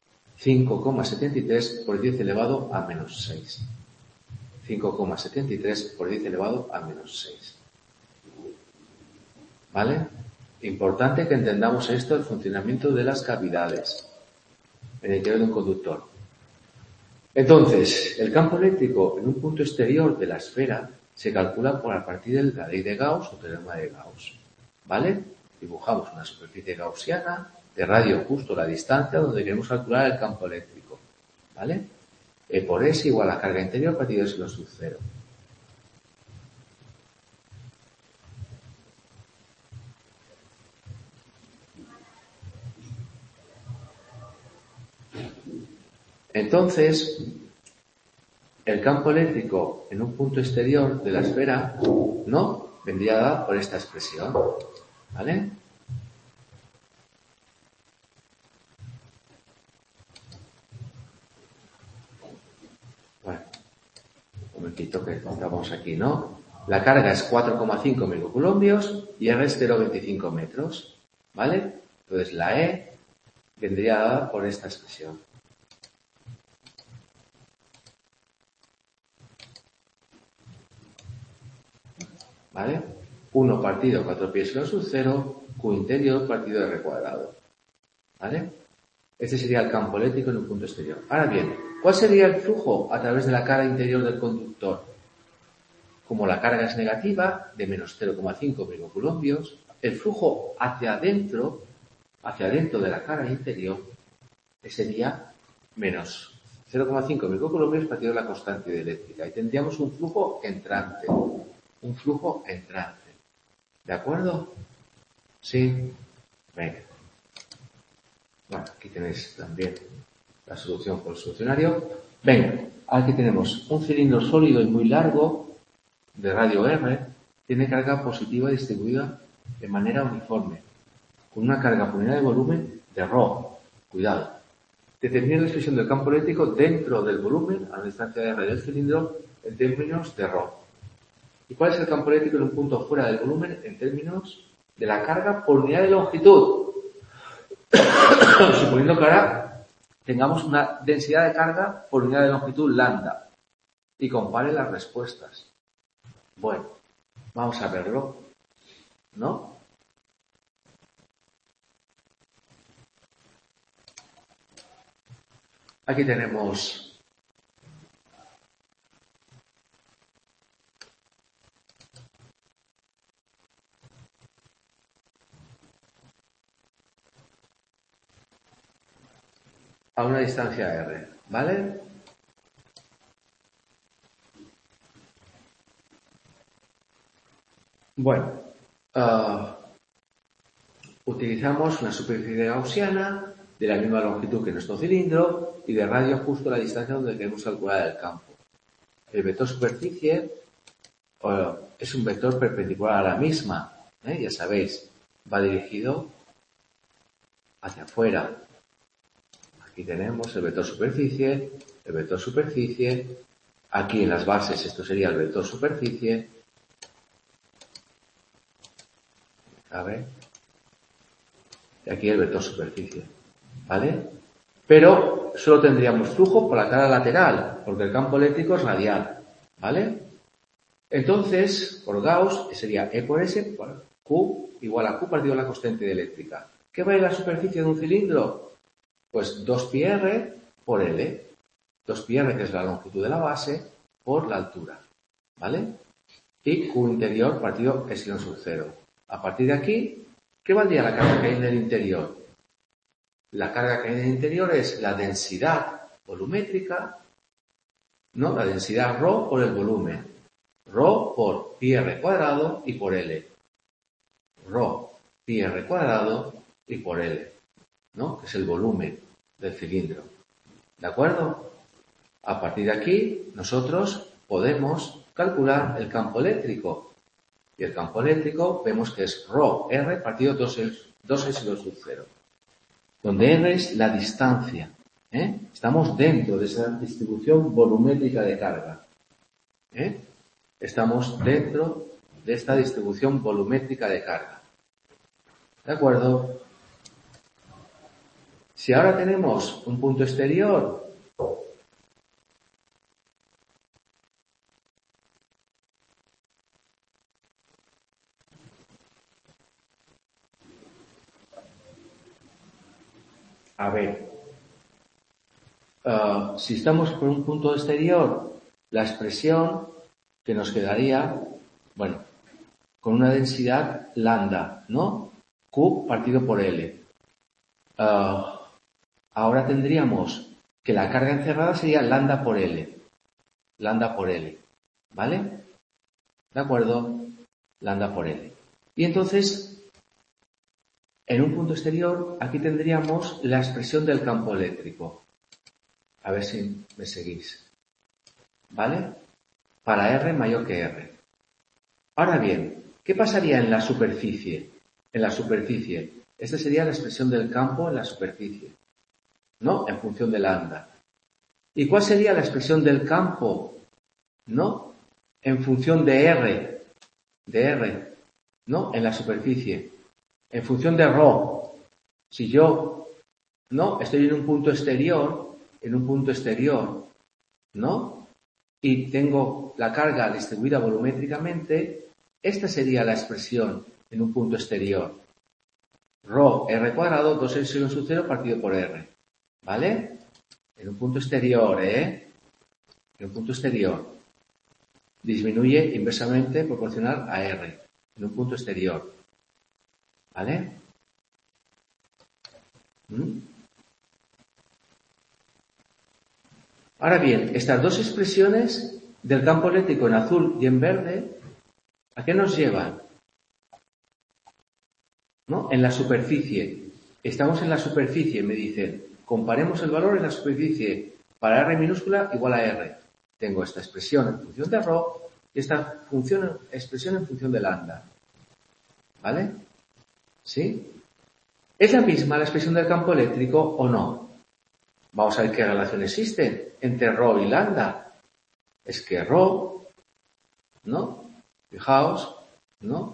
5,73 por 10 elevado a menos 6. 5,73 por 10 elevado a menos 6. ¿Vale? Importante que entendamos esto, el funcionamiento de las cavidades en el interior de un conductor. Entonces, el campo eléctrico en un punto exterior de la esfera se calcula a partir de la ley de Gauss o teorema de Gauss. ¿Vale? Dibujamos una superficie gaussiana de radio justo la distancia donde queremos calcular el campo eléctrico. ¿Vale? E por S igual a la carga interior partido de seno sub 0. Entonces, el campo eléctrico en un punto exterior de la esfera, ¿no?, vendría dada por esta expresión. ¿Vale? Bueno, un momentito que contamos aquí, ¿no? La carga es 4,5 microcoulombios y R es 0,25 metros. ¿Vale? Entonces la E vendría dada por esta expresión. ¿Vale? 1 partido 4π seno sub 0, Q interior partido R². ¿Vale? Este sería el campo eléctrico en un punto exterior. Ahora bien, ¿cuál sería el flujo a través de la cara interior del conductor? Como la carga es negativa, de menos 0,5 microcoulombios, el flujo hacia adentro de la cara interior, sería menos 0,5 microcoulombios partido de la constante eléctrica. Y tendríamos un flujo entrante. ¿De acuerdo? ¿Sí? Venga. Bueno, aquí tenéis también la solución por el solucionario. Venga, aquí tenemos un cilindro sólido y muy largo de radio R, tiene carga positiva distribuida de manera uniforme, con una carga por unidad de volumen de ρ. Cuidado. Determina la expresión del campo eléctrico dentro del volumen a la distancia R del cilindro en términos de ρ. ¿Y cuál es el campo eléctrico en un punto fuera del volumen en términos de la carga por unidad de longitud? Suponiendo que ahora tengamos una densidad de carga por unidad de longitud lambda y compare las respuestas. Bueno, vamos a verlo, ¿no? Aquí tenemos a una distancia R, ¿vale? Bueno, utilizamos una superficie gaussiana de la misma longitud que nuestro cilindro y de radio justo la distancia donde queremos calcular el campo. El vector superficie es un vector perpendicular a la misma, ya sabéis, va dirigido hacia afuera. Aquí tenemos el vector superficie, aquí en las bases esto sería el vector superficie, y aquí el vector superficie, ¿vale? Pero solo tendríamos flujo por la cara lateral, porque el campo eléctrico es radial, ¿vale? Entonces, por Gauss, sería E por S por Q igual a Q partido la constante eléctrica. ¿Qué vale la superficie de un cilindro? Pues 2πr por L. 2πr, que es la longitud de la base, por la altura, ¿vale? Y Q interior partido epsilon sub 0. A partir de aquí, ¿qué valdría la carga que hay en el interior? La carga que hay en el interior es la densidad volumétrica, ¿no? La densidad ρ por el volumen. ρ por πr cuadrado y por L. ρ πr cuadrado y por L, ¿no? Que es el volumen del cilindro. ¿De acuerdo? A partir de aquí, nosotros podemos calcular el campo eléctrico. Y el campo eléctrico vemos que es ρr partido 2 epsilon sub 0. Donde R es la distancia. Estamos dentro de esa distribución volumétrica de carga. Estamos dentro de esta distribución volumétrica de carga. ¿De acuerdo? Si ahora tenemos un punto exterior, a ver, si estamos por un punto exterior, la expresión que nos quedaría, bueno, con una densidad lambda, ¿no? Q partido por L. Ahora tendríamos que la carga encerrada sería lambda por L. Lambda por L, ¿vale? ¿De acuerdo? Lambda por L. Y entonces, en un punto exterior, aquí tendríamos la expresión del campo eléctrico. A ver si me seguís. ¿Vale? Para R mayor que R. Ahora bien, ¿qué pasaría en la superficie? En la superficie, esta sería la expresión del campo en la superficie, ¿no? En función de lambda. ¿Y cuál sería la expresión del campo, ¿no? En función de R, ¿no? En la superficie. En función de ρ. Si yo, ¿no? Estoy en un punto exterior, ¿no? Y tengo la carga distribuida volumétricamente, esta sería la expresión en un punto exterior. Rho R cuadrado 2 epsilon sub 0 partido por R. ¿Vale? En un punto exterior, En un punto exterior. Disminuye inversamente proporcional a R. En un punto exterior. ¿Vale? Ahora bien, estas dos expresiones del campo eléctrico en azul y en verde, ¿a qué nos llevan? ¿No? En la superficie. Estamos en la superficie, me dicen. Comparemos el valor en la superficie para R minúscula igual a R. Tengo esta expresión en función de ρ y esta expresión en función de lambda. ¿Vale? ¿Sí? ¿Es la misma la expresión del campo eléctrico o no? Vamos a ver qué relación existe entre ρ y lambda. Es que ρ, ¿no? Fijaos, ¿no?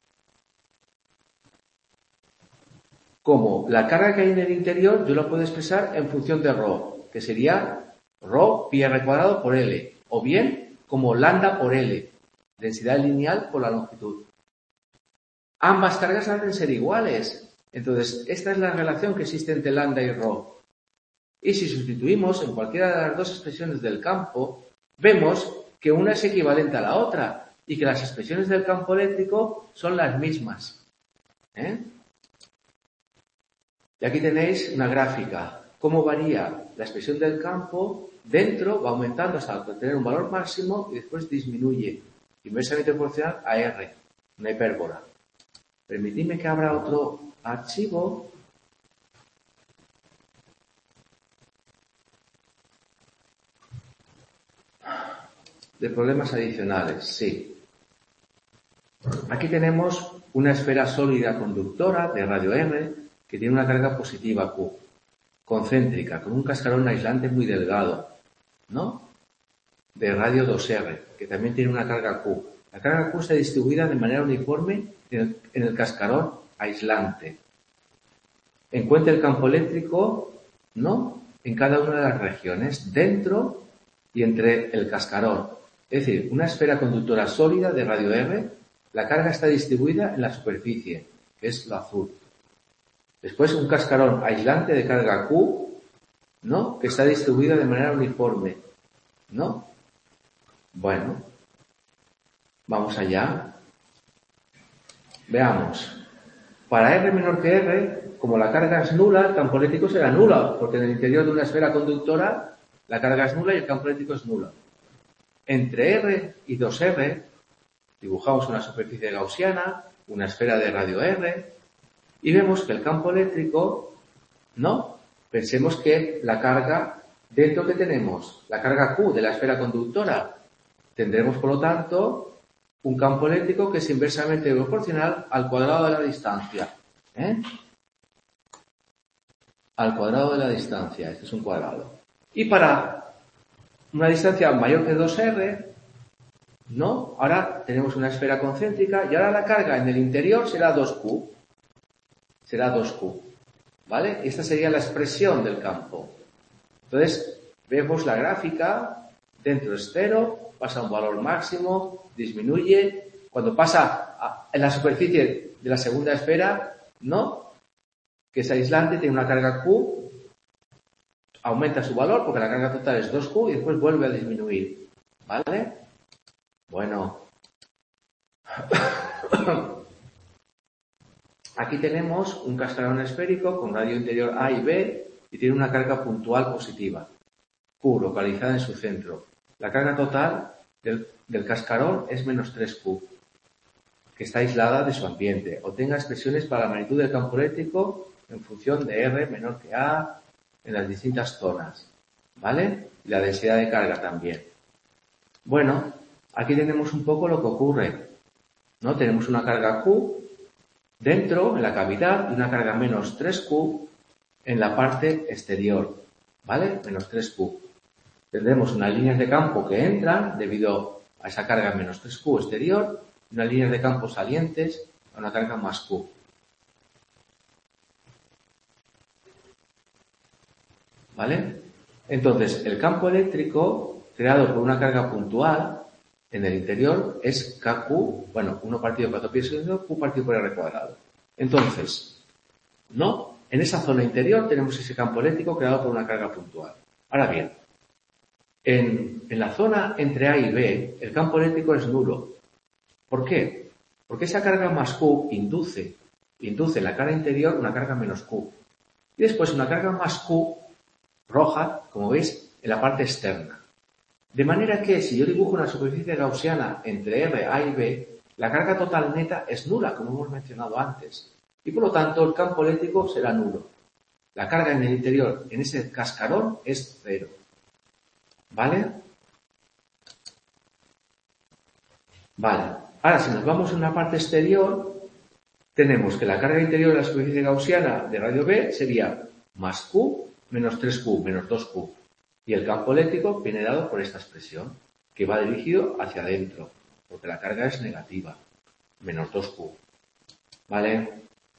Como la carga que hay en el interior, yo la puedo expresar en función de ρ, que sería ρ pi r cuadrado por L, o bien como lambda por L, densidad lineal por la longitud. Ambas cargas han de ser iguales. Entonces, esta es la relación que existe entre lambda y ρ. Y si sustituimos en cualquiera de las dos expresiones del campo, vemos que una es equivalente a la otra y que las expresiones del campo eléctrico son las mismas. Y aquí tenéis una gráfica. Cómo varía la expresión del campo dentro, va aumentando hasta obtener un valor máximo y después disminuye, inversamente proporcional a R, una hipérbola. Permitidme que abra archivo, de problemas adicionales, sí. Aquí tenemos una esfera sólida conductora de radio R que tiene una carga positiva Q, concéntrica, con un cascarón aislante muy delgado, ¿no? De radio 2R, que también tiene una carga Q. La carga Q está distribuida de manera uniforme en el cascarón aislante. Encuentra el campo eléctrico, ¿no?, en cada una de las regiones, dentro y entre el cascarón. Es decir, una esfera conductora sólida de radio R, la carga está distribuida en la superficie, que es lo azul. Después un cascarón aislante de carga Q, ¿no?, que está distribuida de manera uniforme, ¿no? Bueno, vamos allá. Veamos. Para R menor que R, como la carga es nula, el campo eléctrico será nulo, porque en el interior de una esfera conductora la carga es nula y el campo eléctrico es nulo. Entre R y 2R dibujamos una superficie gaussiana, una esfera de radio R, y vemos que el campo eléctrico, ¿no? Pensemos que la carga, dentro que tenemos la carga Q de la esfera conductora, tendremos por lo tanto un campo eléctrico que es inversamente proporcional al cuadrado de la distancia. Al cuadrado de la distancia, este es un cuadrado. Y para una distancia mayor que 2R, ¿no? Ahora tenemos una esfera concéntrica y ahora la carga en el interior será 2Q. Será 2Q. ¿Vale? Esta sería la expresión del campo. Entonces, vemos la gráfica, dentro es 0, pasa a un valor máximo, disminuye. Cuando pasa en la superficie de la segunda esfera, ¿no?, que es aislante, tiene una carga Q, aumenta su valor porque la carga total es 2Q y después vuelve a disminuir. ¿Vale? Bueno. Aquí tenemos un cascarón esférico con radio interior A y B y tiene una carga puntual positiva, Q, localizada en su centro. La carga total del cascarón es menos 3Q, que está aislada de su ambiente. Obtenga expresiones para la magnitud del campo eléctrico en función de R menor que A en las distintas zonas, ¿vale? Y la densidad de carga también. Bueno, aquí tenemos un poco lo que ocurre, ¿no? Tenemos una carga Q dentro, en la cavidad, y una carga menos 3Q en la parte exterior, ¿vale? Menos 3Q. Tendremos unas líneas de campo que entran debido a esa carga menos 3Q exterior y unas líneas de campo salientes a una carga más Q. ¿Vale? Entonces, el campo eléctrico creado por una carga puntual en el interior es KQ, bueno, 1 partido 4 pi segundo, Q partido por R cuadrado. Entonces, ¿no? En esa zona interior tenemos ese campo eléctrico creado por una carga puntual. Ahora bien, en la zona entre A y B, el campo eléctrico es nulo. ¿Por qué? Porque esa carga más Q induce en la carga interior una carga menos Q. Y después una carga más Q roja, como veis, en la parte externa. De manera que si yo dibujo una superficie gaussiana entre R, A y B, la carga total neta es nula, como hemos mencionado antes. Y por lo tanto el campo eléctrico será nulo. La carga en el interior, en ese cascarón, es 0. ¿Vale? Vale. Ahora, si nos vamos a una parte exterior, tenemos que la carga interior de la superficie gaussiana de radio B sería más Q menos 3Q menos 2Q. Y el campo eléctrico viene dado por esta expresión, que va dirigido hacia adentro, porque la carga es negativa, menos 2Q. ¿Vale?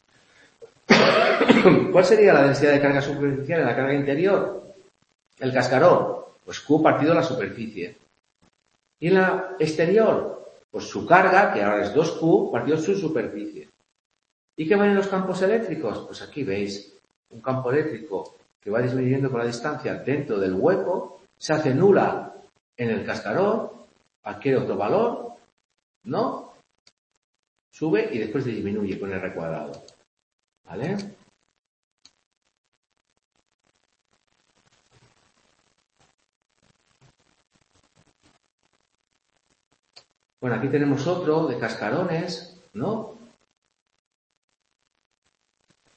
¿Cuál sería la densidad de carga superficial en la carga interior? El cascarón, pues Q partido la superficie. Y en la exterior, pues su carga, que ahora es 2Q, partido su superficie. ¿Y qué van en los campos eléctricos? Pues aquí veis un campo eléctrico que va disminuyendo con la distancia dentro del hueco, se hace nula en el cascarón, adquiere otro valor, ¿no? Sube y después disminuye con R cuadrado. ¿Vale? Bueno, aquí tenemos otro de cascarones, ¿no?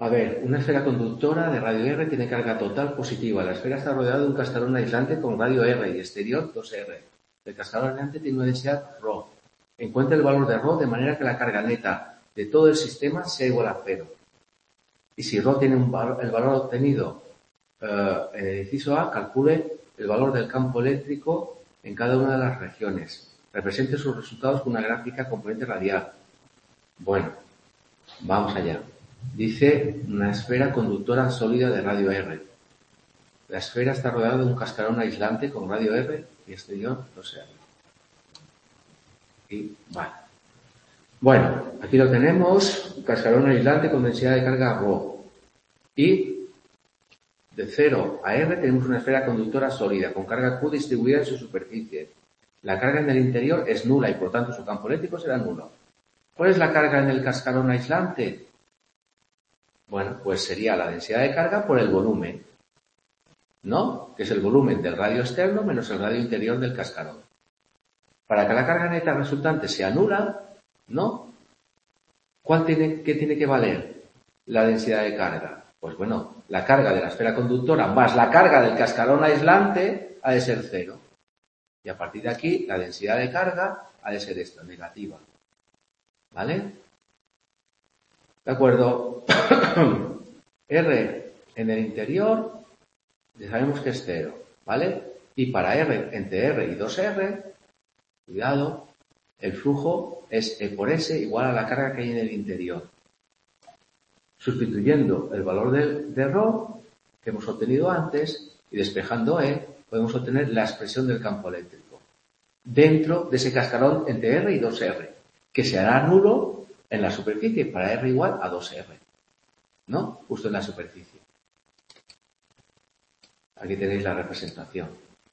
A ver, una esfera conductora de radio R tiene carga total positiva. La esfera está rodeada de un cascarón aislante con radio R y exterior 2R. El cascarón aislante tiene una densidad ρ. Encuentra el valor de ρ de manera que la carga neta de todo el sistema sea igual a 0. Y si ρ tiene el valor obtenido en el inciso A, calcule el valor del campo eléctrico en cada una de las regiones. Represente sus resultados con una gráfica componente radial. Bueno, vamos allá. Dice una esfera conductora sólida de radio R. La esfera está rodeada de un cascarón aislante con radio R y exterior 2R. Y vale. Bueno, aquí lo tenemos, cascarón aislante con densidad de carga ρ. Y de 0 a R tenemos una esfera conductora sólida con carga Q distribuida en su superficie. La carga en el interior es nula y por tanto su campo eléctrico será nulo. ¿Cuál es la carga en el cascarón aislante? Bueno, pues sería la densidad de carga por el volumen, ¿no? Que es el volumen del radio externo menos el radio interior del cascarón. Para que la carga neta resultante sea nula, ¿no? ¿Qué tiene que valer la densidad de carga? Pues bueno, la carga de la esfera conductora más la carga del cascarón aislante ha de ser 0. Y a partir de aquí, la densidad de carga ha de ser esta, negativa. ¿Vale? De acuerdo. R en el interior, ya sabemos que es 0, ¿vale? Y para R, entre R y 2R, cuidado, el flujo es E por S igual a la carga que hay en el interior. Sustituyendo el valor de ρ que hemos obtenido antes y despejando E, podemos obtener la expresión del campo eléctrico dentro de ese cascarón entre R y 2R, que se hará nulo en la superficie para R igual a 2R, ¿no? Justo en la superficie. Aquí tenéis la representación.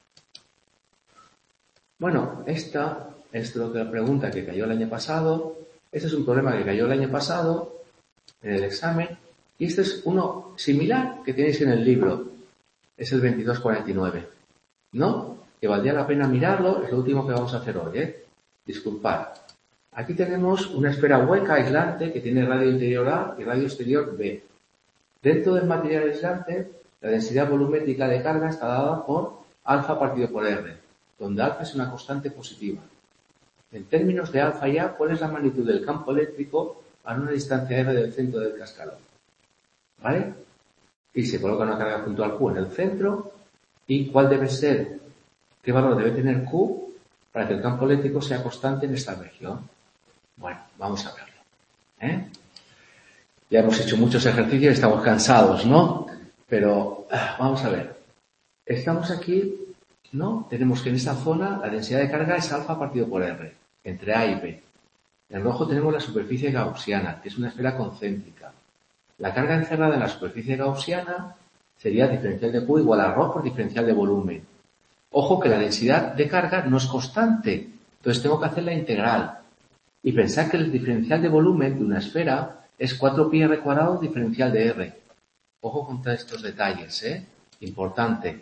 Bueno, esta es otra pregunta que cayó el año pasado. Este es un problema que cayó el año pasado en el examen. Y este es uno similar que tenéis en el libro. Es el 2249. ¿No? Que valdría la pena mirarlo. Es lo último que vamos a hacer hoy, ¿eh? Disculpad. Aquí tenemos una esfera hueca aislante que tiene radio interior A y radio exterior B. Dentro del material aislante, la densidad volumétrica de carga está dada por alfa partido por R, donde alfa es una constante positiva. En términos de alfa y A, ¿cuál es la magnitud del campo eléctrico a una distancia R del centro del cascarón? ¿Vale? Y se coloca una carga puntual Q en el centro. ¿Y cuál debe ser? ¿Qué valor debe tener Q para que el campo eléctrico sea constante en esta región? Bueno, vamos a verlo. Ya hemos hecho muchos ejercicios y estamos cansados, ¿no? Pero vamos a ver. Estamos aquí, ¿no? Tenemos que en esta zona la densidad de carga es alfa partido por R, entre A y B. En rojo tenemos la superficie gaussiana, que es una esfera concéntrica. La carga encerrada en la superficie gaussiana sería diferencial de Q igual a ρ por diferencial de volumen. Ojo que la densidad de carga no es constante, entonces tengo que hacer la integral. Y pensar que el diferencial de volumen de una esfera es 4πr cuadrado diferencial de R. Ojo con todos estos detalles, ¿eh? Importante.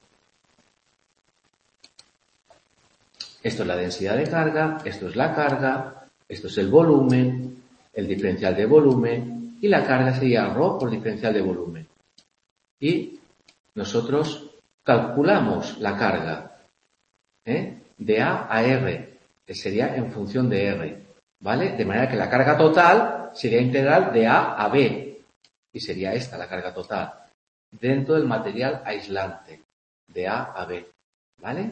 Esto es la densidad de carga, esto es la carga, esto es el volumen, el diferencial de volumen, y la carga sería ρ por diferencial de volumen. Y nosotros calculamos la carga de A a R, que sería en función de R, ¿vale? De manera que la carga total sería integral de A a B, y sería esta la carga total, dentro del material aislante, de A a B, ¿vale?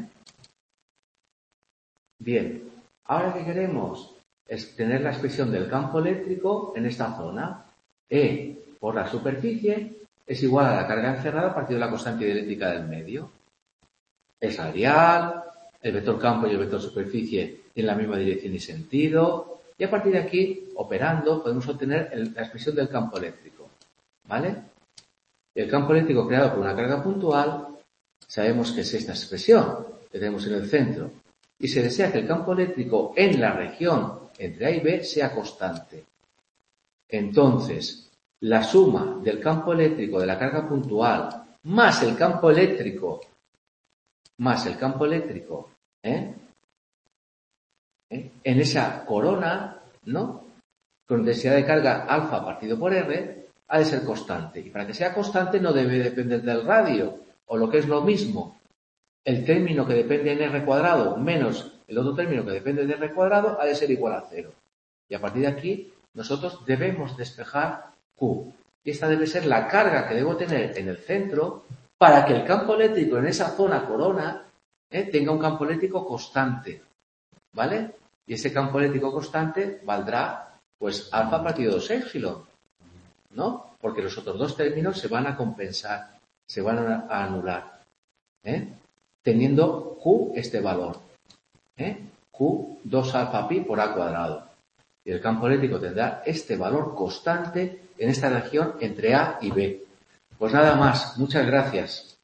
Bien, ahora que queremos es tener la expresión del campo eléctrico en esta zona. E por la superficie es igual a la carga encerrada partido de la constante eléctrica del medio. Es radial, el vector campo y el vector superficie tienen la misma dirección y sentido, y a partir de aquí, operando, podemos obtener la expresión del campo eléctrico, ¿vale? El campo eléctrico creado por una carga puntual, sabemos que es esta expresión que tenemos en el centro, y se desea que el campo eléctrico en la región entre A y B sea constante. Entonces, la suma del campo eléctrico de la carga puntual más el campo eléctrico en esa corona, ¿no? Con densidad de carga alfa partido por R, ha de ser constante. Y para que sea constante no debe depender del radio, o lo que es lo mismo, el término que depende en R cuadrado menos el otro término que depende de R cuadrado ha de ser igual a 0. Y a partir de aquí nosotros debemos despejar Q. Y esta debe ser la carga que debo tener en el centro para que el campo eléctrico en esa zona corona tenga un campo eléctrico constante. ¿Vale? Y ese campo eléctrico constante valdrá pues alfa partido 2 épsilon, ¿no? Porque los otros dos términos se van a compensar, se van a anular, teniendo Q este valor, Q 2 alfa pi por A cuadrado. Y el campo eléctrico tendrá este valor constante en esta región entre A y B. Pues nada más, muchas gracias.